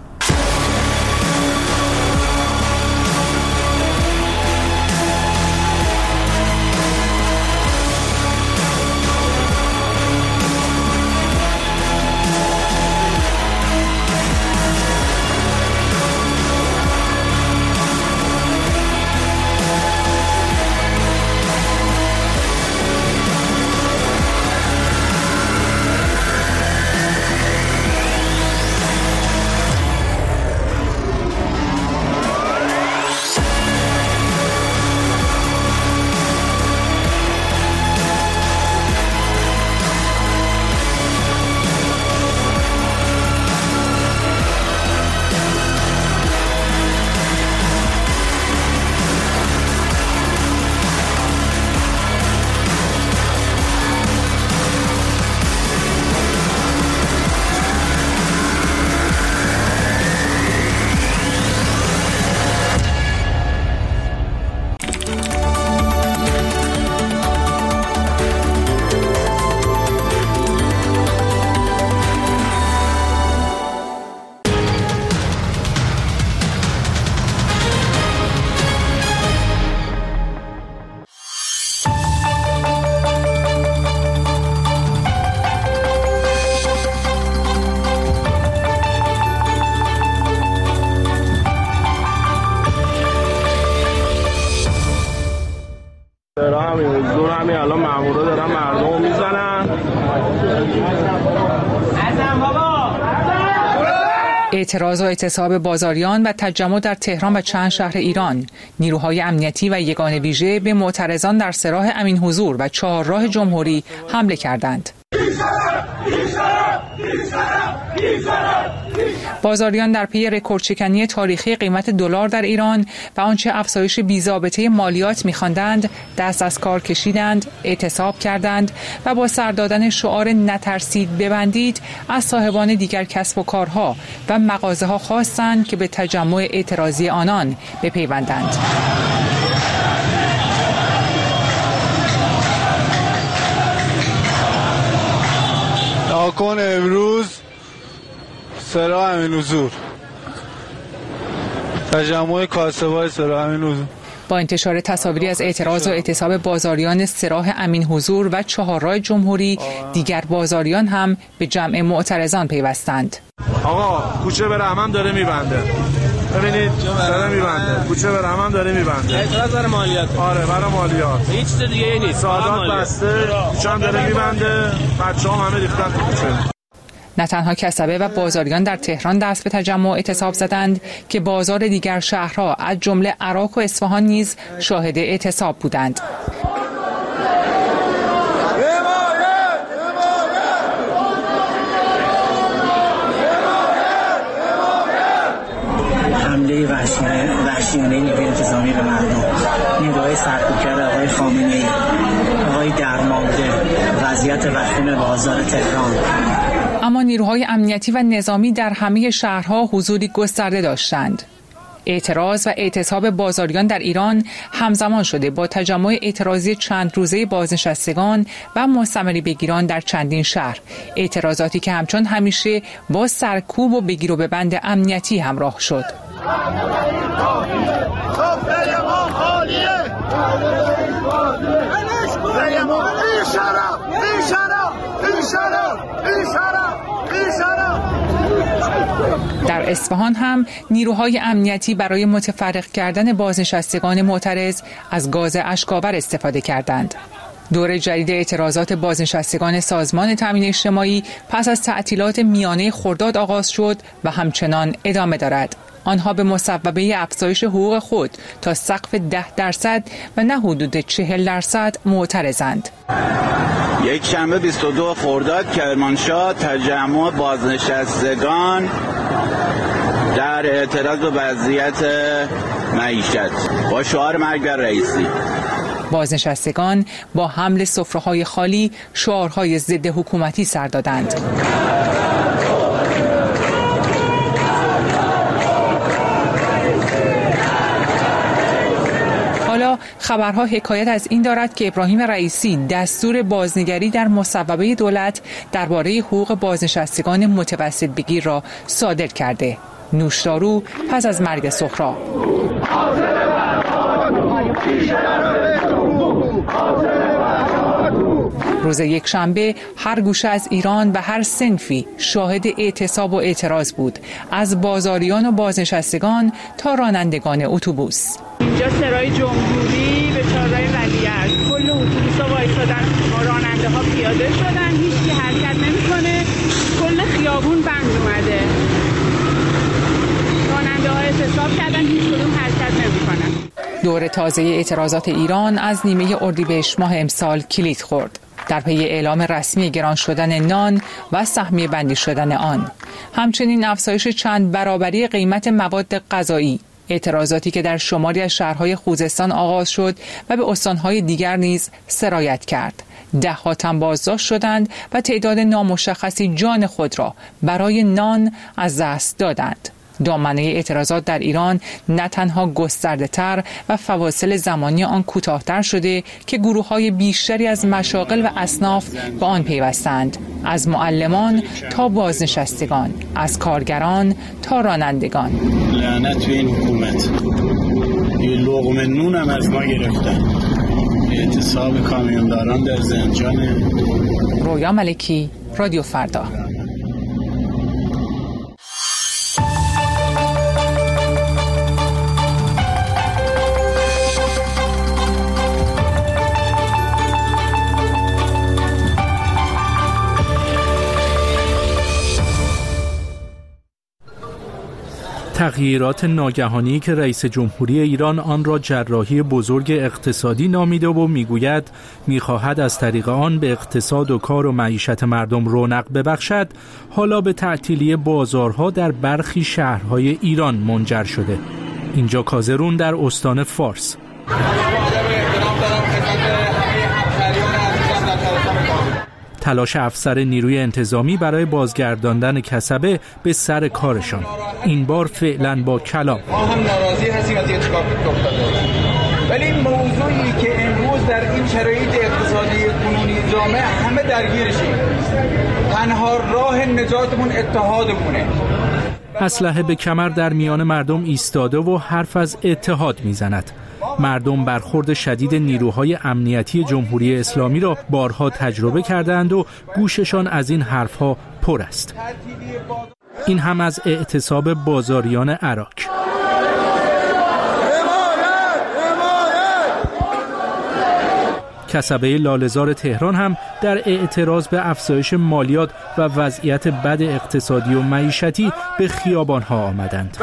اعتراض و اعتصاب بازاریان و تجمع در تهران و چند شهر ایران. نیروهای امنیتی و یگان ویژه به معترضان در سراح امین حضور و چهارراه جمهوری حمله کردند. بازاریان در پی رکوردشکنی تاریخی قیمت دلار در ایران و آنچه افزایش بی‌ضابطه مالیات می‌خواندند دست از کار کشیدند، اعتصاب کردند و با سر دادن شعار نترسید ببندید از صاحبان دیگر کسب و کارها و مغازه‌ها خواستند که به تجمع اعتراضی آنان بپیوندند. ناکن امروز سرا امین حضور تجمع کاسبای سرا امین حضور. با انتشار تصاویری از اعتراض و اعتصاب بازاریان سراح امین حضور و چهارراه جمهوری، دیگر بازاریان هم به جمع معترضان پیوستند. آقا کوچه به رحمم داره میبنده، ببینید داره میبنده، کوچه به رحمم داره میبنده. اعتراض برای مالیات. آره برای مالیات. هیچ چیز دیگه ای نیست. سادات بسته، کوچه داره میبنده، بچه‌ها همه ریختن تو کوچه. نه تنها کسبه و بازاریان در تهران دست به تجمع اعتصاب زدند که بازار دیگر شهرها از جمله عراق و اصفهان نیز شاهد اعتصاب بودند. حمله وحشیانه نیروی انتظامی به مردم، نیروهای سرکوبگر آقای خامنه‌ای، آقای درمانده، وضعیت وخیم بازار تهران. اما نیروهای امنیتی و نظامی در همه شهرها حضوری گسترده داشتند. اعتراض و اعتصاب بازاریان در ایران همزمان شده با تجمع اعتراضی چند روزه بازنشستگان و مستمری بگیران در چندین شهر، اعتراضاتی که همچون همیشه با سرکوب و بگیر و ببند امنیتی همراه شد. در اصفهان هم نیروهای امنیتی برای متفرق کردن بازنشستگان معترض از گاز اشک‌آور استفاده کردند. دور جدید اعتراضات بازنشستگان سازمان تامین اجتماعی پس از تعطیلات میانه خرداد آغاز شد و همچنان ادامه دارد. آنها به مصوبه افزایش حقوق خود تا سقف ده درصد و نه حدود چهل درصد معترضند. یک شنبه بیست و دو خرداد کرمانشاه تجمع بازنشستگان در اعتراض به وضعیت معیشت با شعار مرگ بر رئیسی. بازنشستگان با حمل سفره‌های خالی شعارهای ضد حکومتی سر دادند. حالا خبرها حکایت از این دارد که ابراهیم رئیسی دستور بازنگری در مصوبه دولت درباره حقوق بازنشستگان متوسط بگیر را صادر کرده. نوشدارو پس از مرگ سهراب. روز یک شنبه هر گوشه از ایران و هر صنفی شاهد اعتصاب و اعتراض بود، از بازاریان و بازنشستگان تا رانندگان اتوبوس. اینجا سرای جمهوری به چهارراه ولیعصر کل اتوبوس‌ها وایسادن، راننده ها پیاده شدن، هیچ کی حرکت نمی‌کنه، کل خیابون بند اومده. راننده ها اعتصاب کردن، هیچ کدوم حرکت نمی‌کنن. دور تازه اعتراضات ایران از نیمه اردیبهشت ماه امسال کلید خورد. در پی اعلام رسمی گران شدن نان و سهمیه بندی شدن آن، همچنین افزایش چند برابری قیمت مواد غذایی، اعتراضاتی که در شماری از شهرهای خوزستان آغاز شد و به استانهای دیگر نیز سرایت کرد. ده ها تن بازداشت شدند و تعداد نامشخصی جان خود را برای نان از دست دادند. دامنه اعتراضات در ایران نه تنها گسترده تر و فواصل زمانی آن کوتاه‌تر شده که گروه‌های بیشتری از مشاغل و اصناف به آن پیوستند، از معلمان تا بازنشستگان، از کارگران تا رانندگان. لعنت به این حکومت، یه لقمه نون هم از ما گرفتن. اعتصاب کامیونداران در زنجان. رویا ملکی، رادیو فردا. تغییرات ناگهانی که رئیس جمهوری ایران آن را جراحی بزرگ اقتصادی نامیده و میگوید میخواهد از طریق آن به اقتصاد و کار و معیشت مردم رونق ببخشد، حالا به تعطیلی بازارها در برخی شهرهای ایران منجر شده. اینجا کازرون در استان فارس. تلاش افسر نیروی انتظامی برای بازگرداندن کسبه به سر کارشان، این بار فعلا با کلام. ما هم ناراضی هستیم از اتفاقی که افتاده، ولی موضوعی که امروز در این شرایط اقتصادی کنونی جامعه همه درگیرشیم، تنها راه نجاتمون اتحادمونه. اسلحه به کمر در میان مردم ایستاده و حرف از اتحاد میزند. مردم برخورد شدید نیروهای امنیتی جمهوری اسلامی را بارها تجربه کردند و گوششان از این حرفها پر است. این هم از اعتصاب بازاریان عراق. کسبه لاله‌زار تهران هم در اعتراض به افزایش مالیات و وضعیت بد اقتصادی و معیشتی به خیابان‌ها آمدند.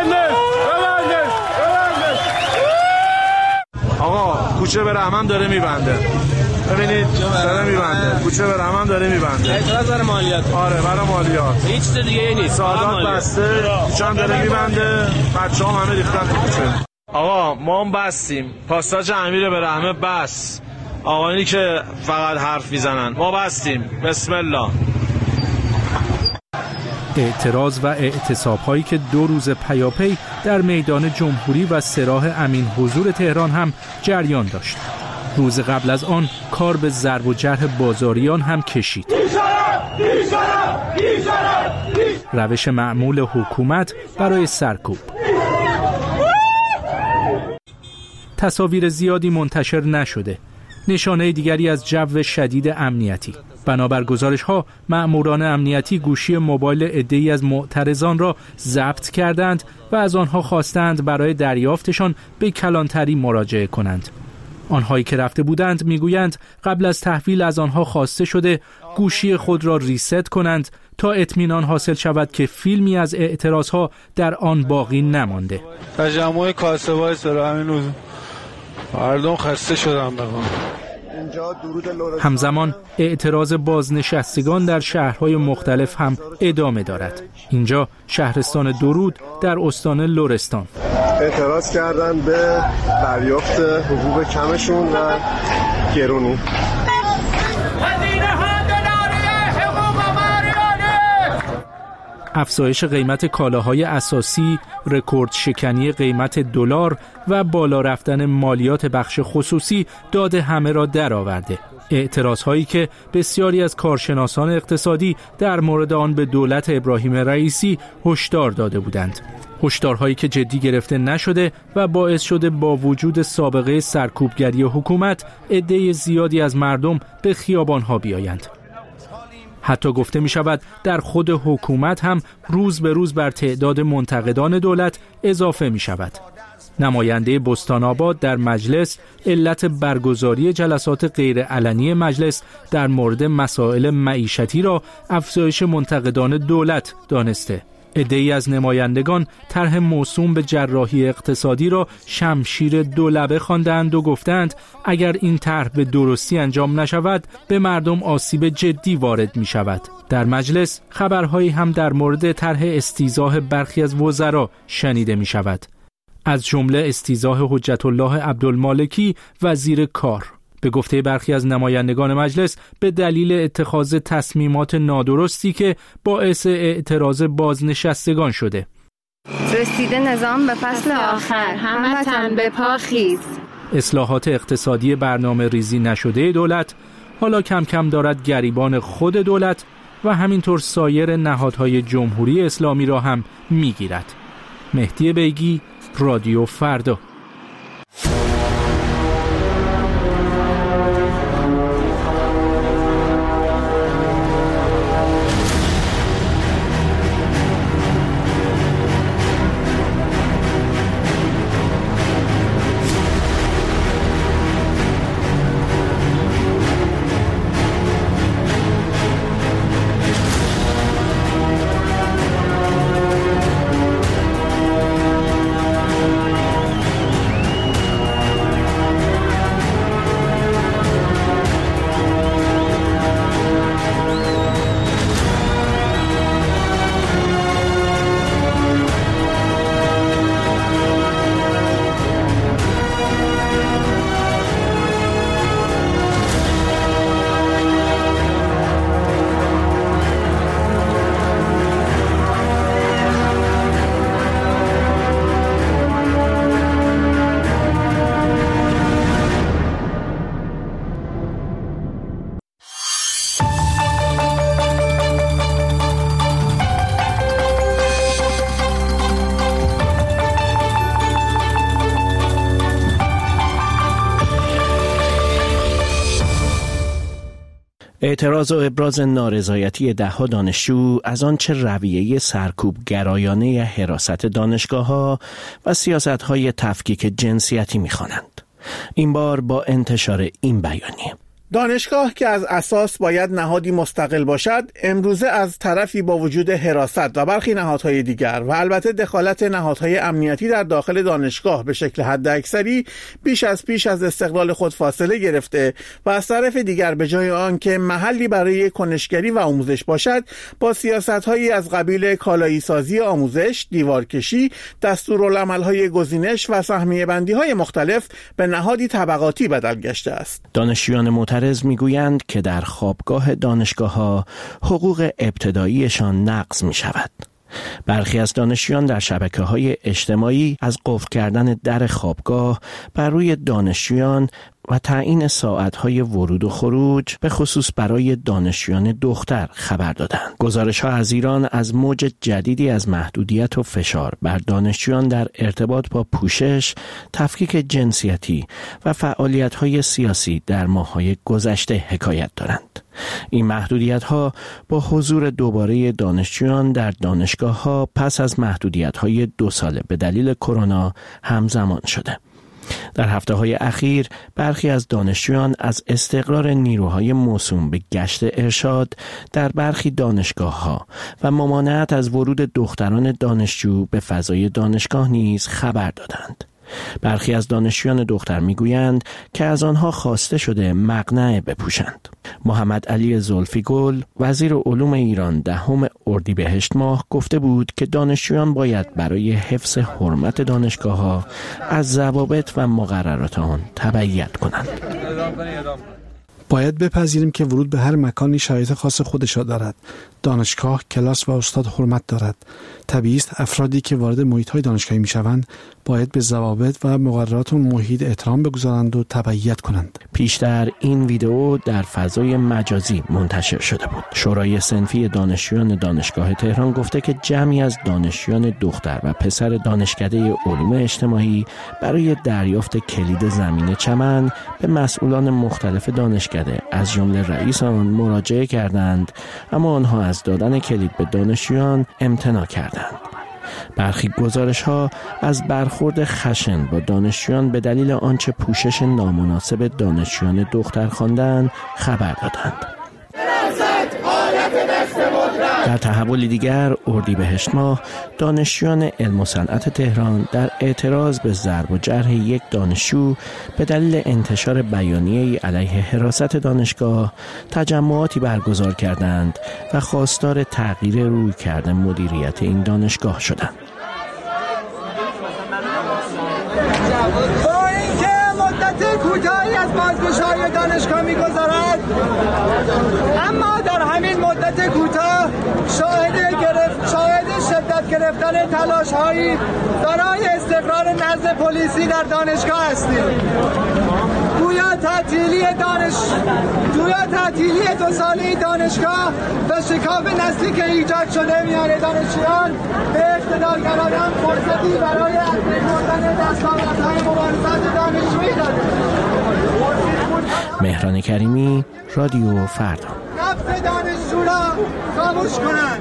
آقا کوچه به رحمن داره میبنده، ببینید داره میبنده، کوچه به رحمن داره میبنده. اعتراض برای مالیات. آره برای مالیات. هیچ چیز دیگه ای نیست. سادات بسته، کوچه داره میبنده، بچه‌ها همه ریختن تو کوچه. آقا ما هم بستیم، پاساژ امیر به رحمه بس. آقایانی که فقط حرف میزنن، ما بستیم. بسم الله. اعتراض و اعتصاب هایی که دو روز پیاپی در میدان جمهوری و سراح امین حضور تهران هم جریان داشت. روز قبل از آن کار به ضرب و جرح بازاریان هم کشید. روش معمول حکومت برای سرکوب. تصاویر زیادی منتشر نشده. نشانه دیگری از جو شدید امنیتی. بنابر گزارش‌ها مأموران امنیتی گوشی موبایل عده‌ای از معترضان را ضبط کردند و از آنها خواستند برای دریافتشان به کلانتری مراجعه کنند. آنهایی که رفته بودند میگویند قبل از تحویل از آنها خواسته شده گوشی خود را ریست کنند تا اطمینان حاصل شود که فیلمی از اعتراضها در آن باقی نمانده. تجمع کاسبای سراح امین حضور، مردم خسته شدن بگم. همزمان اعتراض بازنشستگان در شهرهای مختلف هم ادامه دارد. اینجا شهرستان درود در استان لرستان. اعتراض کردن به دریافت حقوق کمشون و گرونی. افزایش قیمت کالاهای اساسی، رکورد شکنی قیمت دلار و بالا رفتن مالیات بخش خصوصی داد همه را درآورده. اعتراضهایی که بسیاری از کارشناسان اقتصادی در مورد آن به دولت ابراهیم رئیسی هشدار داده بودند. هشدارهایی که جدی گرفته نشده و باعث شده با وجود سابقه سرکوبگری حکومت عده زیادی از مردم به خیابانها بیایند. حتی گفته می شود در خود حکومت هم روز به روز بر تعداد منتقدان دولت اضافه می شود. نماینده بستان آباد در مجلس علت برگزاری جلسات غیرعلنی مجلس در مورد مسائل معیشتی را افزایش منتقدان دولت دانسته. عده‌ای از نمایندگان طرح موسوم به جراحی اقتصادی را شمشیر دولبه خواندند و گفتند اگر این طرح به درستی انجام نشود به مردم آسیب جدی وارد می شود. در مجلس خبرهایی هم در مورد طرح استیضاح برخی از وزرا شنیده می شود. از جمله استیضاح حجت الله عبدالمالکی وزیر کار. به گفته برخی از نمایندگان مجلس به دلیل اتخاذ تصمیمات نادرستی که باعث اعتراض بازنشستگان شده. رسیده نظام به فصل آخر، هموطن به پا خیز. اصلاحات اقتصادی برنامه ریزی نشده دولت حالا کم کم دارد گریبان خود دولت و همینطور سایر نهادهای جمهوری اسلامی را هم میگیرد. مهدی بیگی، رادیو فردا. اعتراض و ابراز نارضایتی ده‌ها دانشجو از آنچه رویه سرکوب گرایانه حراست دانشگاه‌ها و سیاست‌های تفکیک جنسیتی می‌خوانند. این بار با انتشار این بیانیه: دانشگاه که از اساس باید نهادی مستقل باشد، امروزه از طرفی با وجود حراست و برخی نهادهای دیگر و البته دخالت نهادهای امنیتی در داخل دانشگاه به شکل حداکثری بیش از پیش از استقلال خود فاصله گرفته و از طرف دیگر به جای آن که محلی برای کنشگری و آموزش باشد، با سیاست‌هایی از قبیل کالایی سازی آموزش، دیوارکشی، دستورالعمل‌های گزینش و سهمیه بندی‌های مختلف به نهادی طبقاتی بدل گشته است. دانشجویان معترض میگویند که در خوابگاه دانشگاه‌ها حقوق ابتداییشان نقض می شود. برخی از دانشجویان در شبکه‌های اجتماعی از قفل کردن در خوابگاه بر روی دانشجویان و تعیین ساعت‌های ورود و خروج به خصوص برای دانشجویان دختر خبر دادند. گزارش‌ها از ایران از موج جدیدی از محدودیت و فشار بر دانشجویان در ارتباط با پوشش، تفکیک جنسیتی و فعالیت‌های سیاسی در ماه‌های گذشته حکایت دارند. این محدودیت‌ها با حضور دوباره دانشجویان در دانشگاه‌ها پس از محدودیت‌های دو ساله به دلیل کرونا همزمان شده. در هفته‌های اخیر برخی از دانشجویان از استقرار نیروهای موسوم به گشت ارشاد در برخی دانشگاه‌ها و ممانعت از ورود دختران دانشجو به فضای دانشگاه نیز خبر دادند. برخی از دانشجویان دختر میگویند که از آنها خواسته شده مقنعه بپوشند. محمد علی زلفیگل وزیر علوم ایران دهم اردیبهشت ماه گفته بود که دانشجویان باید برای حفظ حرمت دانشگاه‌ها از ضوابط و مقررات آن تبعیت کنند. باید بپذیریم که ورود به هر مکانی شرایط خاص خودش را دارد. دانشگاه، کلاس و استاد حرمت دارد. طبیعی است افرادی که وارد محیط‌های دانشگاهی می‌شوند باید به ضوابط و مقررات محیط احترام بگذارند و تبعیت کنند. پیشتر این ویدئو در فضای مجازی منتشر شده بود. شورای صنفی دانشجویان دانشگاه تهران گفته که جمعی از دانشجویان دختر و پسر دانشکده علوم اجتماعی برای دریافت کلید زمین چمن به مسئولان مختلف دانشکده از جمله رئیس آن مراجعه کردند، اما آنها از دادن کلید به دانشجویان امتناع کردند. برخی گزارش‌ها از برخورد خشن با دانشجویان به دلیل آنچه پوشش نامناسب دانشجویان دختر خواندند خبر دادند. در تحول دیگر اردیبهشت ماه دانشجویان علم و صنعت تهران در اعتراض به ضرب و جرح یک دانشجو به دلیل انتشار بیانیه‌ای علیه حراست دانشگاه تجمعاتی برگزار کردند و خواستار تغییر رویکرد مدیریت این دانشگاه شدند. با اینکه مدت کوتاهی از بازگشایی دانشگاه می‌گذرد، اما در همین مدت کوتاه شاهد گرفت شاهد شدت گرفتن تلاش‌هایی برای استقرار نظم پلیسی در دانشگاه هستیم. گویا تعطیلی دانش گویا تعطیلی دو ساله دانشگاه و شکاف نسلی که ایجاد شده میان دانشجویان به اقتدارگرایان فرصتی برای از بین بردن دستاوردهای مبارزات دانشجویی داده. مهران کریمی، رادیو فردا. نفس دانشجو را خاموش کنند.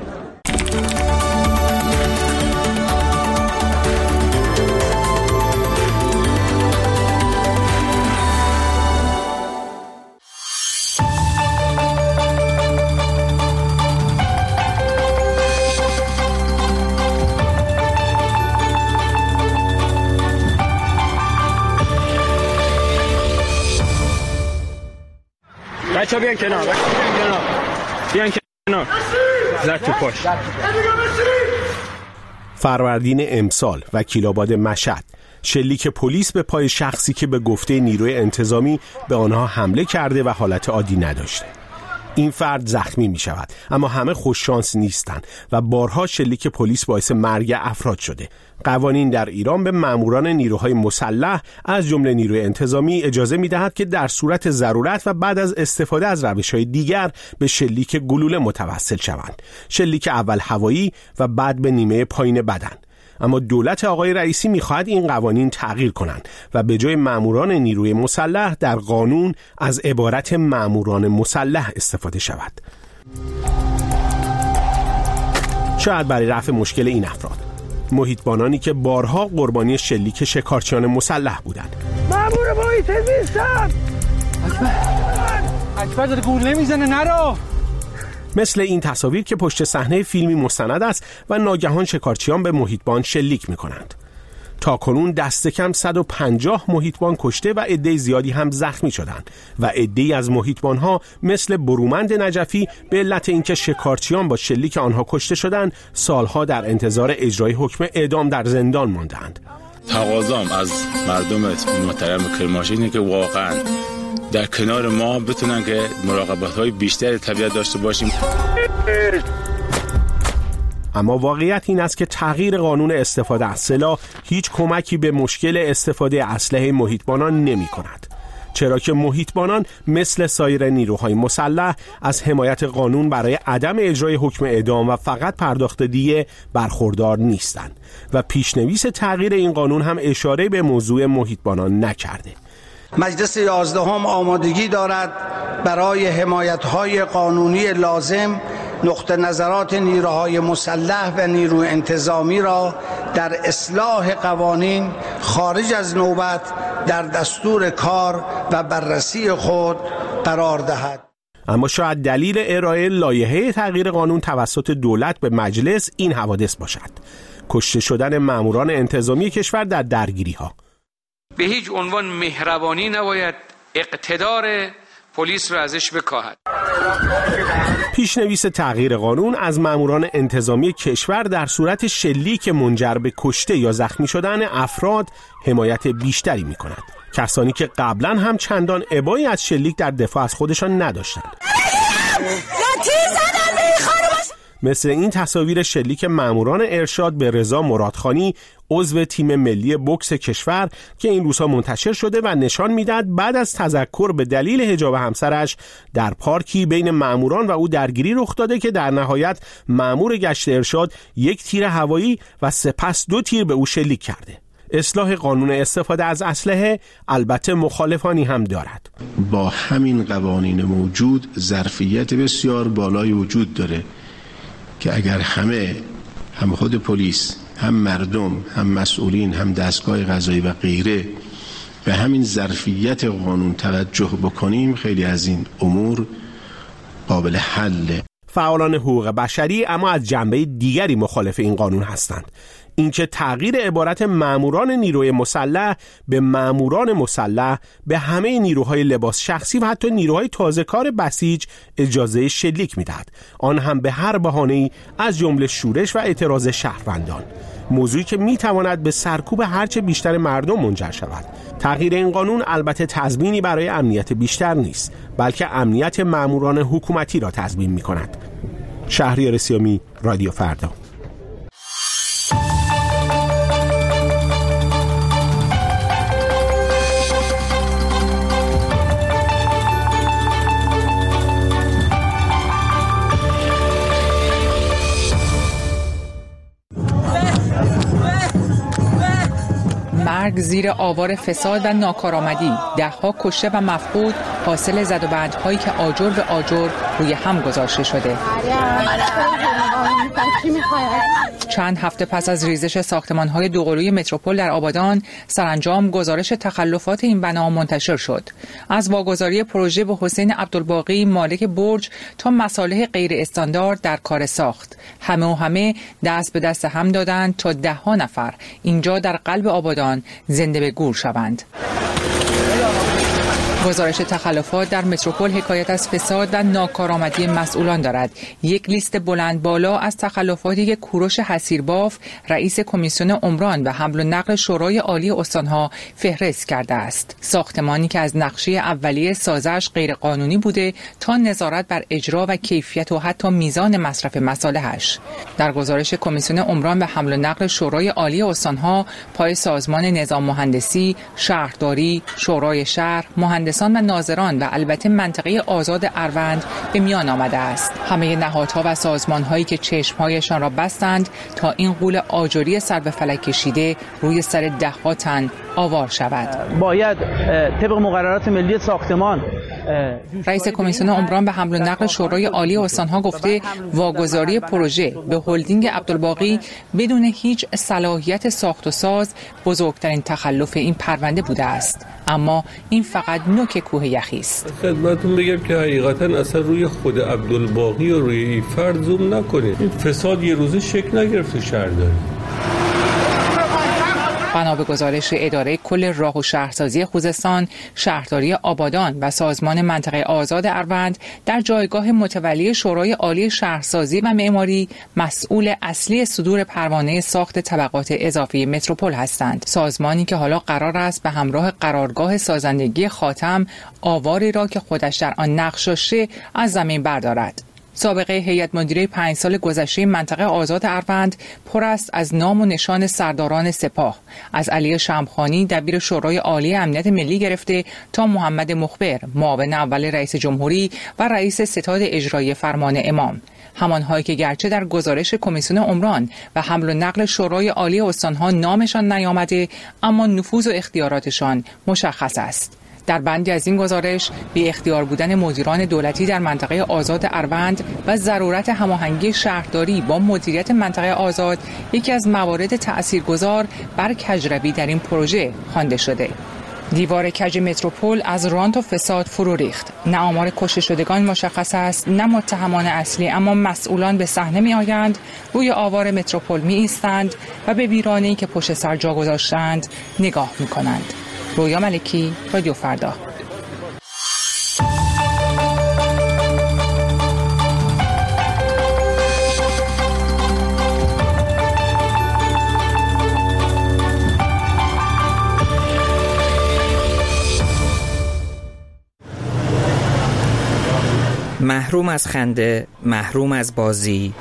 بچه بیان کنار بچه بیان کنار بیان کنار زد تو پاش. فروردین امسال وکیل‌آباد مشهد شلیک پلیس به پای شخصی که به گفته نیروی انتظامی به آنها حمله کرده و حالت عادی نداشته. این فرد زخمی می شود، اما همه خوش شانس نیستند و بارها شلیک پلیس باعث مرگ افراد شده. قوانین در ایران به ماموران نیروهای مسلح از جمله نیروی انتظامی اجازه می دهد که در صورت ضرورت و بعد از استفاده از روش‌های دیگر به شلیک گلوله متوسل شوند. شلیک اول هوایی و بعد به نیمه پایین بدن. اما دولت آقای رئیسی می‌خواهد این قوانین تغییر کنند و به جای ماموران نیروی مسلح در قانون از عبارت ماموران مسلح استفاده شود. شاید برای رفع مشکل این افراد، محیطبانانی که بارها قربانی شلیک شکارچیان مسلح بودند. مامور محیط زیستم اکبر داره گول نمیزنه نرو. مثل این تصاویر که پشت صحنه فیلمی مستند است و ناگهان شکارچیان به محیطبان شلیک می‌کنند. تا کنون دست کم صد و پنجاه محیطبان کشته و عده زیادی هم زخمی شدند و عده‌ای از محیطبان‌ها مثل برومند نجفی به علت اینکه شکارچیان با شلیک آنها کشته شدند سالها در انتظار اجرای حکم اعدام در زندان ماندند. تقاضام از مردم محترم کرمانشاه اینه که واقعاً در کنار ما بتونن که مراقبت‌های بیشتری طبیعت داشته باشیم. اما واقعیت این است که تغییر قانون استفاده از سلاح هیچ کمکی به مشکل استفاده اسلحه محیطبانان نمی کند. چرا که محیطبانان مثل سایر نیروهای مسلح از حمایت قانون برای عدم اجرای حکم اعدام و فقط پرداخت دیه برخوردار نیستند و پیشنویس تغییر این قانون هم اشاره به موضوع محیطبانان نکرده. مجلس یازدهم آمادگی دارد برای حمایت‌های قانونی لازم نقطه نظرات نیروهای مسلح و نیروی انتظامی را در اصلاح قوانین خارج از نوبت در دستور کار و بررسی خود قرار دهد. اما شاید دلیل ارائه لایحه تغییر قانون توسط دولت به مجلس این حوادث باشد: کشته شدن ماموران انتظامی کشور در درگیری‌ها. به هیچ عنوان مهربانی نباید اقتدار پلیس را ازش بکاهد. پیشنویس تغییر قانون از ماموران انتظامی کشور در صورت شلیک منجر به کشته یا زخمی شدن افراد حمایت بیشتری می کند. کسانی که قبلا هم چندان ابایی از شلیک در دفاع از خودشان نداشتند. مثل این تصاویر شلیک ماموران ارشاد به رضا مرادخانی، عضو تیم ملی بوکس کشور که این روزها منتشر شده و نشان میدهد بعد از تذکر به دلیل حجاب همسرش در پارکی بین ماموران و او درگیری رخ داده که در نهایت مامور گشت ارشاد یک تیر هوایی و سپس دو تیر به او شلیک کرده. اصلاح قانون استفاده از اسلحه البته مخالفانی هم دارد. با همین قوانین موجود ظرفیت بسیار بالای وجود داره که اگر همه، هم خود پلیس، هم مردم، هم مسئولین، هم دستگاه قضایی و غیره به همین ظرفیت قانون توجه بکنیم، خیلی از این امور قابل حله. فعالان حقوق بشری اما از جنبه دیگری مخالف این قانون هستند. اینکه تغییر عبارت ماموران نیروی مسلح به ماموران مسلح به همه نیروهای لباس شخصی و حتی نیروهای تازه کار بسیج اجازه شلیک میدهد، آن هم به هر بهانه‌ای از جمله شورش و اعتراض شهروندان، موضوعی که میتواند به سرکوب هرچه بیشتر مردم منجر شود. تغییر این قانون البته تضمینی برای امنیت بیشتر نیست، بلکه امنیت ماموران حکومتی را تضمین میکند. شهریار سیامی، رادیو فردا. مرگ زیر آوار فساد و ناکارآمدی، دهها کشته و مفقود حاصل زد و بندهایی که آجر به آجر روی هم گذاشته شده. چند هفته پس از ریزش ساختمان‌های دوقلوی متروپول در آبادان، سرانجام گزارش تخلفات این بنا منتشر شد. از واگذاری پروژه به حسین عبدالباقی مالک برج تا مصالح غیر استاندارد در کار ساخت، همه و همه دست به دست هم دادند تا ده ها نفر اینجا در قلب آبادان زنده به گور شوند. گزارش تخلفات در متروپول حکایت از فساد و ناکارآمدی مسئولان دارد. یک لیست بلند بالا از تخلفاتی که کوروش حسیرباف رئیس کمیسیون عمران و حمل و نقل شورای عالی استانها فهرست کرده است. ساختمانی که از نقشه اولیه سازش غیر قانونی بوده تا نظارت بر اجرا و کیفیت و حتی میزان مصرف مصالحش. در گزارش کمیسیون عمران و حمل و نقل شورای عالی استانها، پای سازمان نظام مهندسی، شهرداری، شورای شهر، مهندسی مهندسان و ناظران و البته منطقه آزاد اروند به میان آمده است. همه نهادها و سازمان‌هایی که چشم‌هایشان را بستند تا این غول آجری سر به فلک کشیده روی سر ده‌ها تن آوار شود. باید طبق مقررات ملی ساختمان. رئیس کمیسیون عمران به حمل و نقل شورای عالی استان‌ها گفته واگذاری پروژه به هلدینگ عبدالباقی بدون هیچ صلاحیت ساخت و ساز بزرگترین تخلف این پرونده بوده است. اما این فقط نوک کوه یخی است. خدمتتون بگم که حقیقتا اصلا روی خود عبدالباقی و روی این فرد زوم نکنید. این فساد یه روزه شکل نگرفته شهرداری. بنا به گزارش اداره کل راه و شهرسازی خوزستان، شهرداری آبادان و سازمان منطقه آزاد اروند در جایگاه متولی شورای عالی شهرسازی و معماری مسئول اصلی صدور پروانه ساخت طبقات اضافی متروپول هستند. سازمانی که حالا قرار است به همراه قرارگاه سازندگی خاتم آواری را که خودش در آن نقش داشته از زمین بردارد. سابقه هیئت مدیره پنج سال گذشته منطقه آزاد اروند پر است از نام و نشان سرداران سپاه، از علی شمخانی دبیر شورای عالی امنیت ملی گرفته تا محمد مخبر معاون اول رئیس جمهوری و رئیس ستاد اجرایی فرمان امام، همانهایی که گرچه در گزارش کمیسیون عمران و حمل و نقل شورای عالی استانها نامشان نیامده اما نفوذ و اختیاراتشان مشخص است. در بندی از این گزارش بی اختیار بودن مدیران دولتی در منطقه آزاد اروند و ضرورت هماهنگی شهرداری با مدیریت منطقه آزاد یکی از موارد تأثیرگذار بر کجروی در این پروژه خوانده شده. دیوار کج متروپول از رانت و فساد فرو ریخت. نه آمار کشته شدگان مشخص است، نه متهمان اصلی، اما مسئولان به صحنه می آیند، روی آوار متروپول می ایستند و به ویرانه‌ای که پشت سر جا گذاشتند نگاه می کنند. رویا ملکی، رادیو فردا. محروم از خنده، محروم از بازی،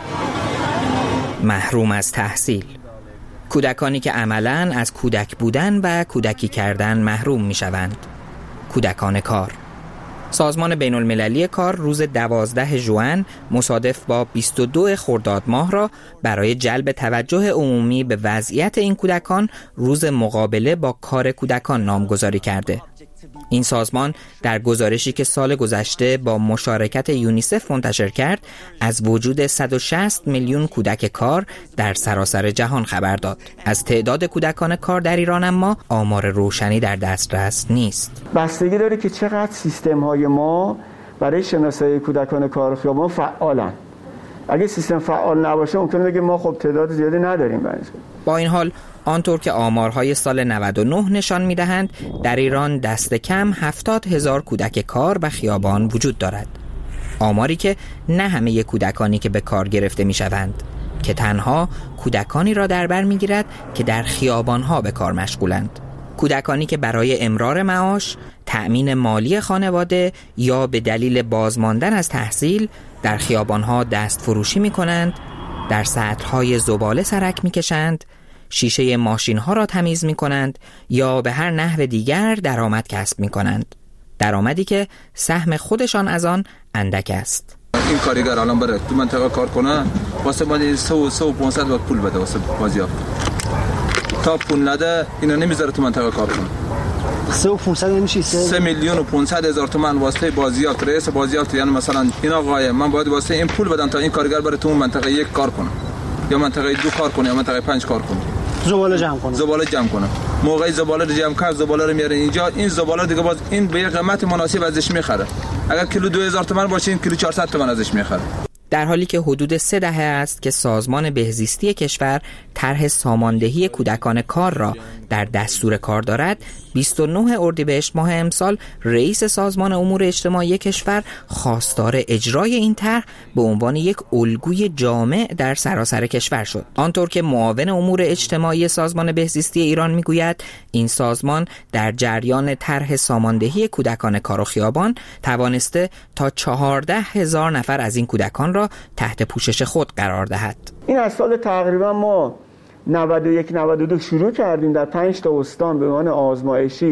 محروم از تحصیل. کودکانی که عملاً از کودک بودن و کودکی کردن محروم می شوند. کودکان کار. سازمان بین المللی کار روز دوازده ژوئن مصادف با بیست و دو خرداد ماه را برای جلب توجه عمومی به وضعیت این کودکان روز مقابله با کار کودکان نامگذاری کرده. این سازمان در گزارشی که سال گذشته با مشارکت یونیسف منتشر کرد از وجود صد و شصت میلیون کودک کار در سراسر جهان خبر داد. از تعداد کودکان کار در ایران اما آمار روشنی در دسترس نیست. بستگی داره که چقدر سیستم‌های ما برای شناسایی کودکان کار خیابان فعالن. اگه سیستم فعال نباشه ممکنه بگه ما خب تعداد زیادی نداریم. با این حال آنطور که آمارهای سال نود و نه نشان می‌دهند در ایران دست کم هفتاد هزار کودک کار و خیابان وجود دارد. آماری که نه همه کودکانی که به کار گرفته می‌شوند، که تنها کودکانی را در بر می‌گیرد که در خیابان‌ها به کار مشغولند. کودکانی که برای امرار معاش، تأمین مالی خانواده یا به دلیل بازماندن از تحصیل در خیابان‌ها دست فروشی می‌کنند، در سطل‌های زباله سرک می‌کشند، شیشه ماشین ها را تمیز می کنند یا به هر نحو دیگر درآمد کسب می کنند. درآمدی که سهم خودشان از آن اندک است. این کارگر الان بره تو منطقه کار کنه واسه ما سه و پانصد با پول بده واسه بازیافت. تا پول نده اینا نمیذاره تو منطقه کار کنه. سه و پانصد نمیشه سه میلیون و پانصد هزار تومان واسه بازیافت، رئیس بازیافت. یعنی مثلا این آقای من باید واسه این پول بدم تا این کارگر بره تو منطقه یک کار کنه یا منطقه دو کار کنه یا منطقه پنج کار کنه. زباله جمع کنه. زباله جمع کنه. موقعی زباله رو جمع کرد زباله رو میاره اینجا، این زباله دیگه باز این به قیمت مناسب ازش میخره. اگر کیلو دو هزار تومان باشه این کیلو چهارصد تومان ازش میخره. در حالی که حدود سه دهه است که سازمان بهزیستی کشور طرح ساماندهی کودکان کار را در دستور کار دارد، بیست و نه اردیبهشت ماه امسال رئیس سازمان امور اجتماعی کشور خواستار اجرای این طرح به عنوان یک الگوی جامع در سراسر کشور شد. آنطور که معاون امور اجتماعی سازمان بهزیستی ایران میگوید، این سازمان در جریان طرح ساماندهی کودکان کار و خیابان توانسته تا چهارده هزار نفر از این کودکان را تحت پوشش خود قرار دهد. این از سال تقریبا ما نود و یک نود و دو شروع کردیم در پنج تا استان به عنوان آزمایشی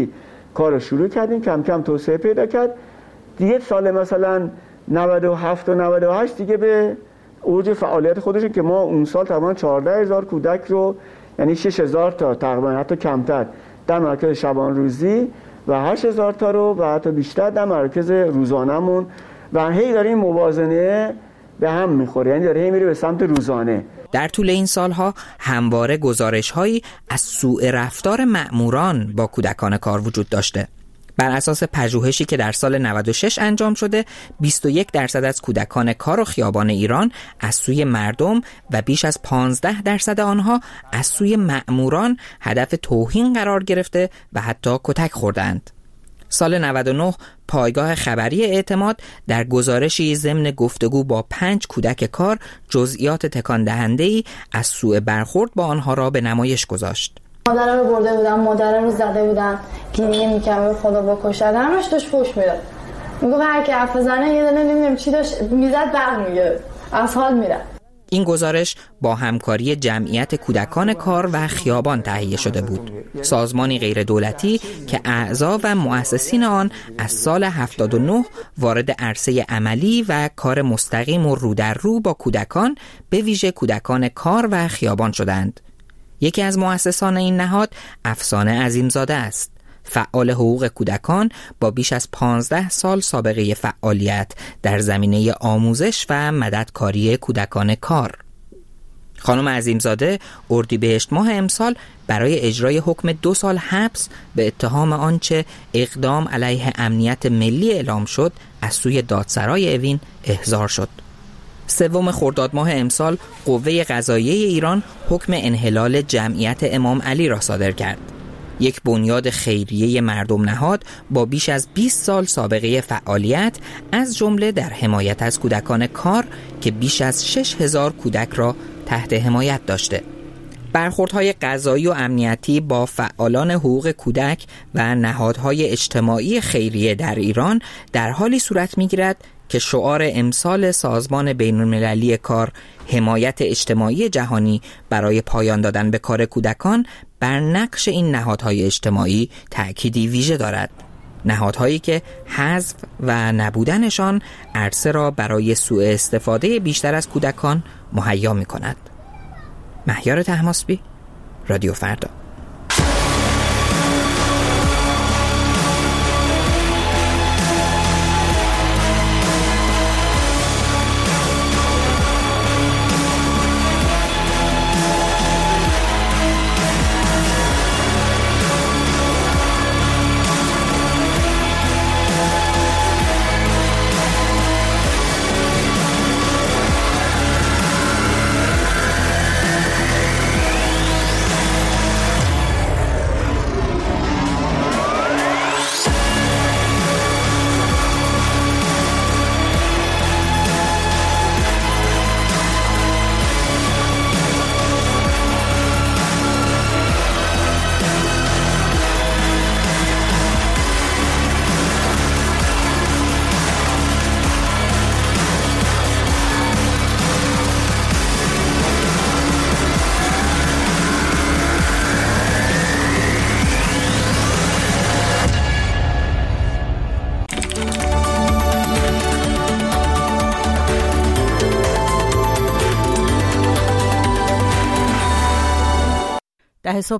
کار رو شروع کردیم، کم کم توسعه پیدا کرد. دیگه سال مثلا نود و هفت و نود و هشت دیگه به اوج فعالیت خودشون که ما اون سال تقریبا چهارده هزار کودک رو، یعنی شش هزار تا تقریبا حتی کمتر در مراکز شبان روزی و هشت هزار تا رو و حتی بیشتر در مراکز روزانمون و هی داره این موازنه به هم میخوره، یعنی داره هی میره به سمت روزانه. در طول این سالها همواره گزارش‌هایی از سوء رفتار مأموران با کودکان کار وجود داشته. بر اساس پژوهشی که در سال نود و شش انجام شده، بیست و یک درصد از کودکان کار و خیابان ایران از سوی مردم و بیش از پانزده درصد آنها از سوی مأموران هدف توهین قرار گرفته و حتی کتک خوردند. سال نود و نه پایگاه خبری اعتماد در گزارشی ضمن گفتگو با پنج کودک کار جزئیات تکان دهنده‌ای از سوء برخورد با آنها را به نمایش گذاشت. مادر رو برده بودن، مادر رو زده بودن، گریه می‌کرد خدا بکشد، همش داشت فوش میداد. میگه هر کی حرف بزنه یه دونه نمیدونم چی داشت میزد برمیگرد، از حال میره. این گزارش با همکاری جمعیت کودکان کار و خیابان تهیه شده بود، سازمانی غیر دولتی که اعضا و مؤسسین آن از سال هفتاد و نه وارد عرصه عملی و کار مستقیم و رو در رو با کودکان به ویژه کودکان کار و خیابان شدند. یکی از مؤسسان این نهاد افسانه عظیمزاده است، فعال حقوق کودکان با بیش از پانزده سال سابقه فعالیت در زمینه آموزش و مددکاری کودکان کار. خانم عظیمزاده اردیبهشت ماه امسال برای اجرای حکم دو سال حبس به اتهام آنچه اقدام علیه امنیت ملی اعلام شد از سوی دادسرای اوین احضار شد. سوم خرداد ماه امسال قوه قضاییه ایران حکم انحلال جمعیت امام علی را صادر کرد. یک بنیاد خیریه مردم نهاد با بیش از بیست سال سابقه فعالیت از جمله در حمایت از کودکان کار که بیش از شش هزار کودک را تحت حمایت داشته. برخوردهای قضایی و امنیتی با فعالان حقوق کودک و نهادهای اجتماعی خیریه در ایران در حالی صورت می‌گیرد که شعار امسال سازمان بین‌المللی کار حمایت اجتماعی جهانی برای پایان دادن به کار کودکان بر نقش این نهادهای اجتماعی تأکیدی ویژه دارد. نهادهایی که حذف و نبودنشان عرصه را برای سوء استفاده بیشتر از کودکان مهیا می‌کند. مهیار طهماسبی، رادیو فردا. ده صبح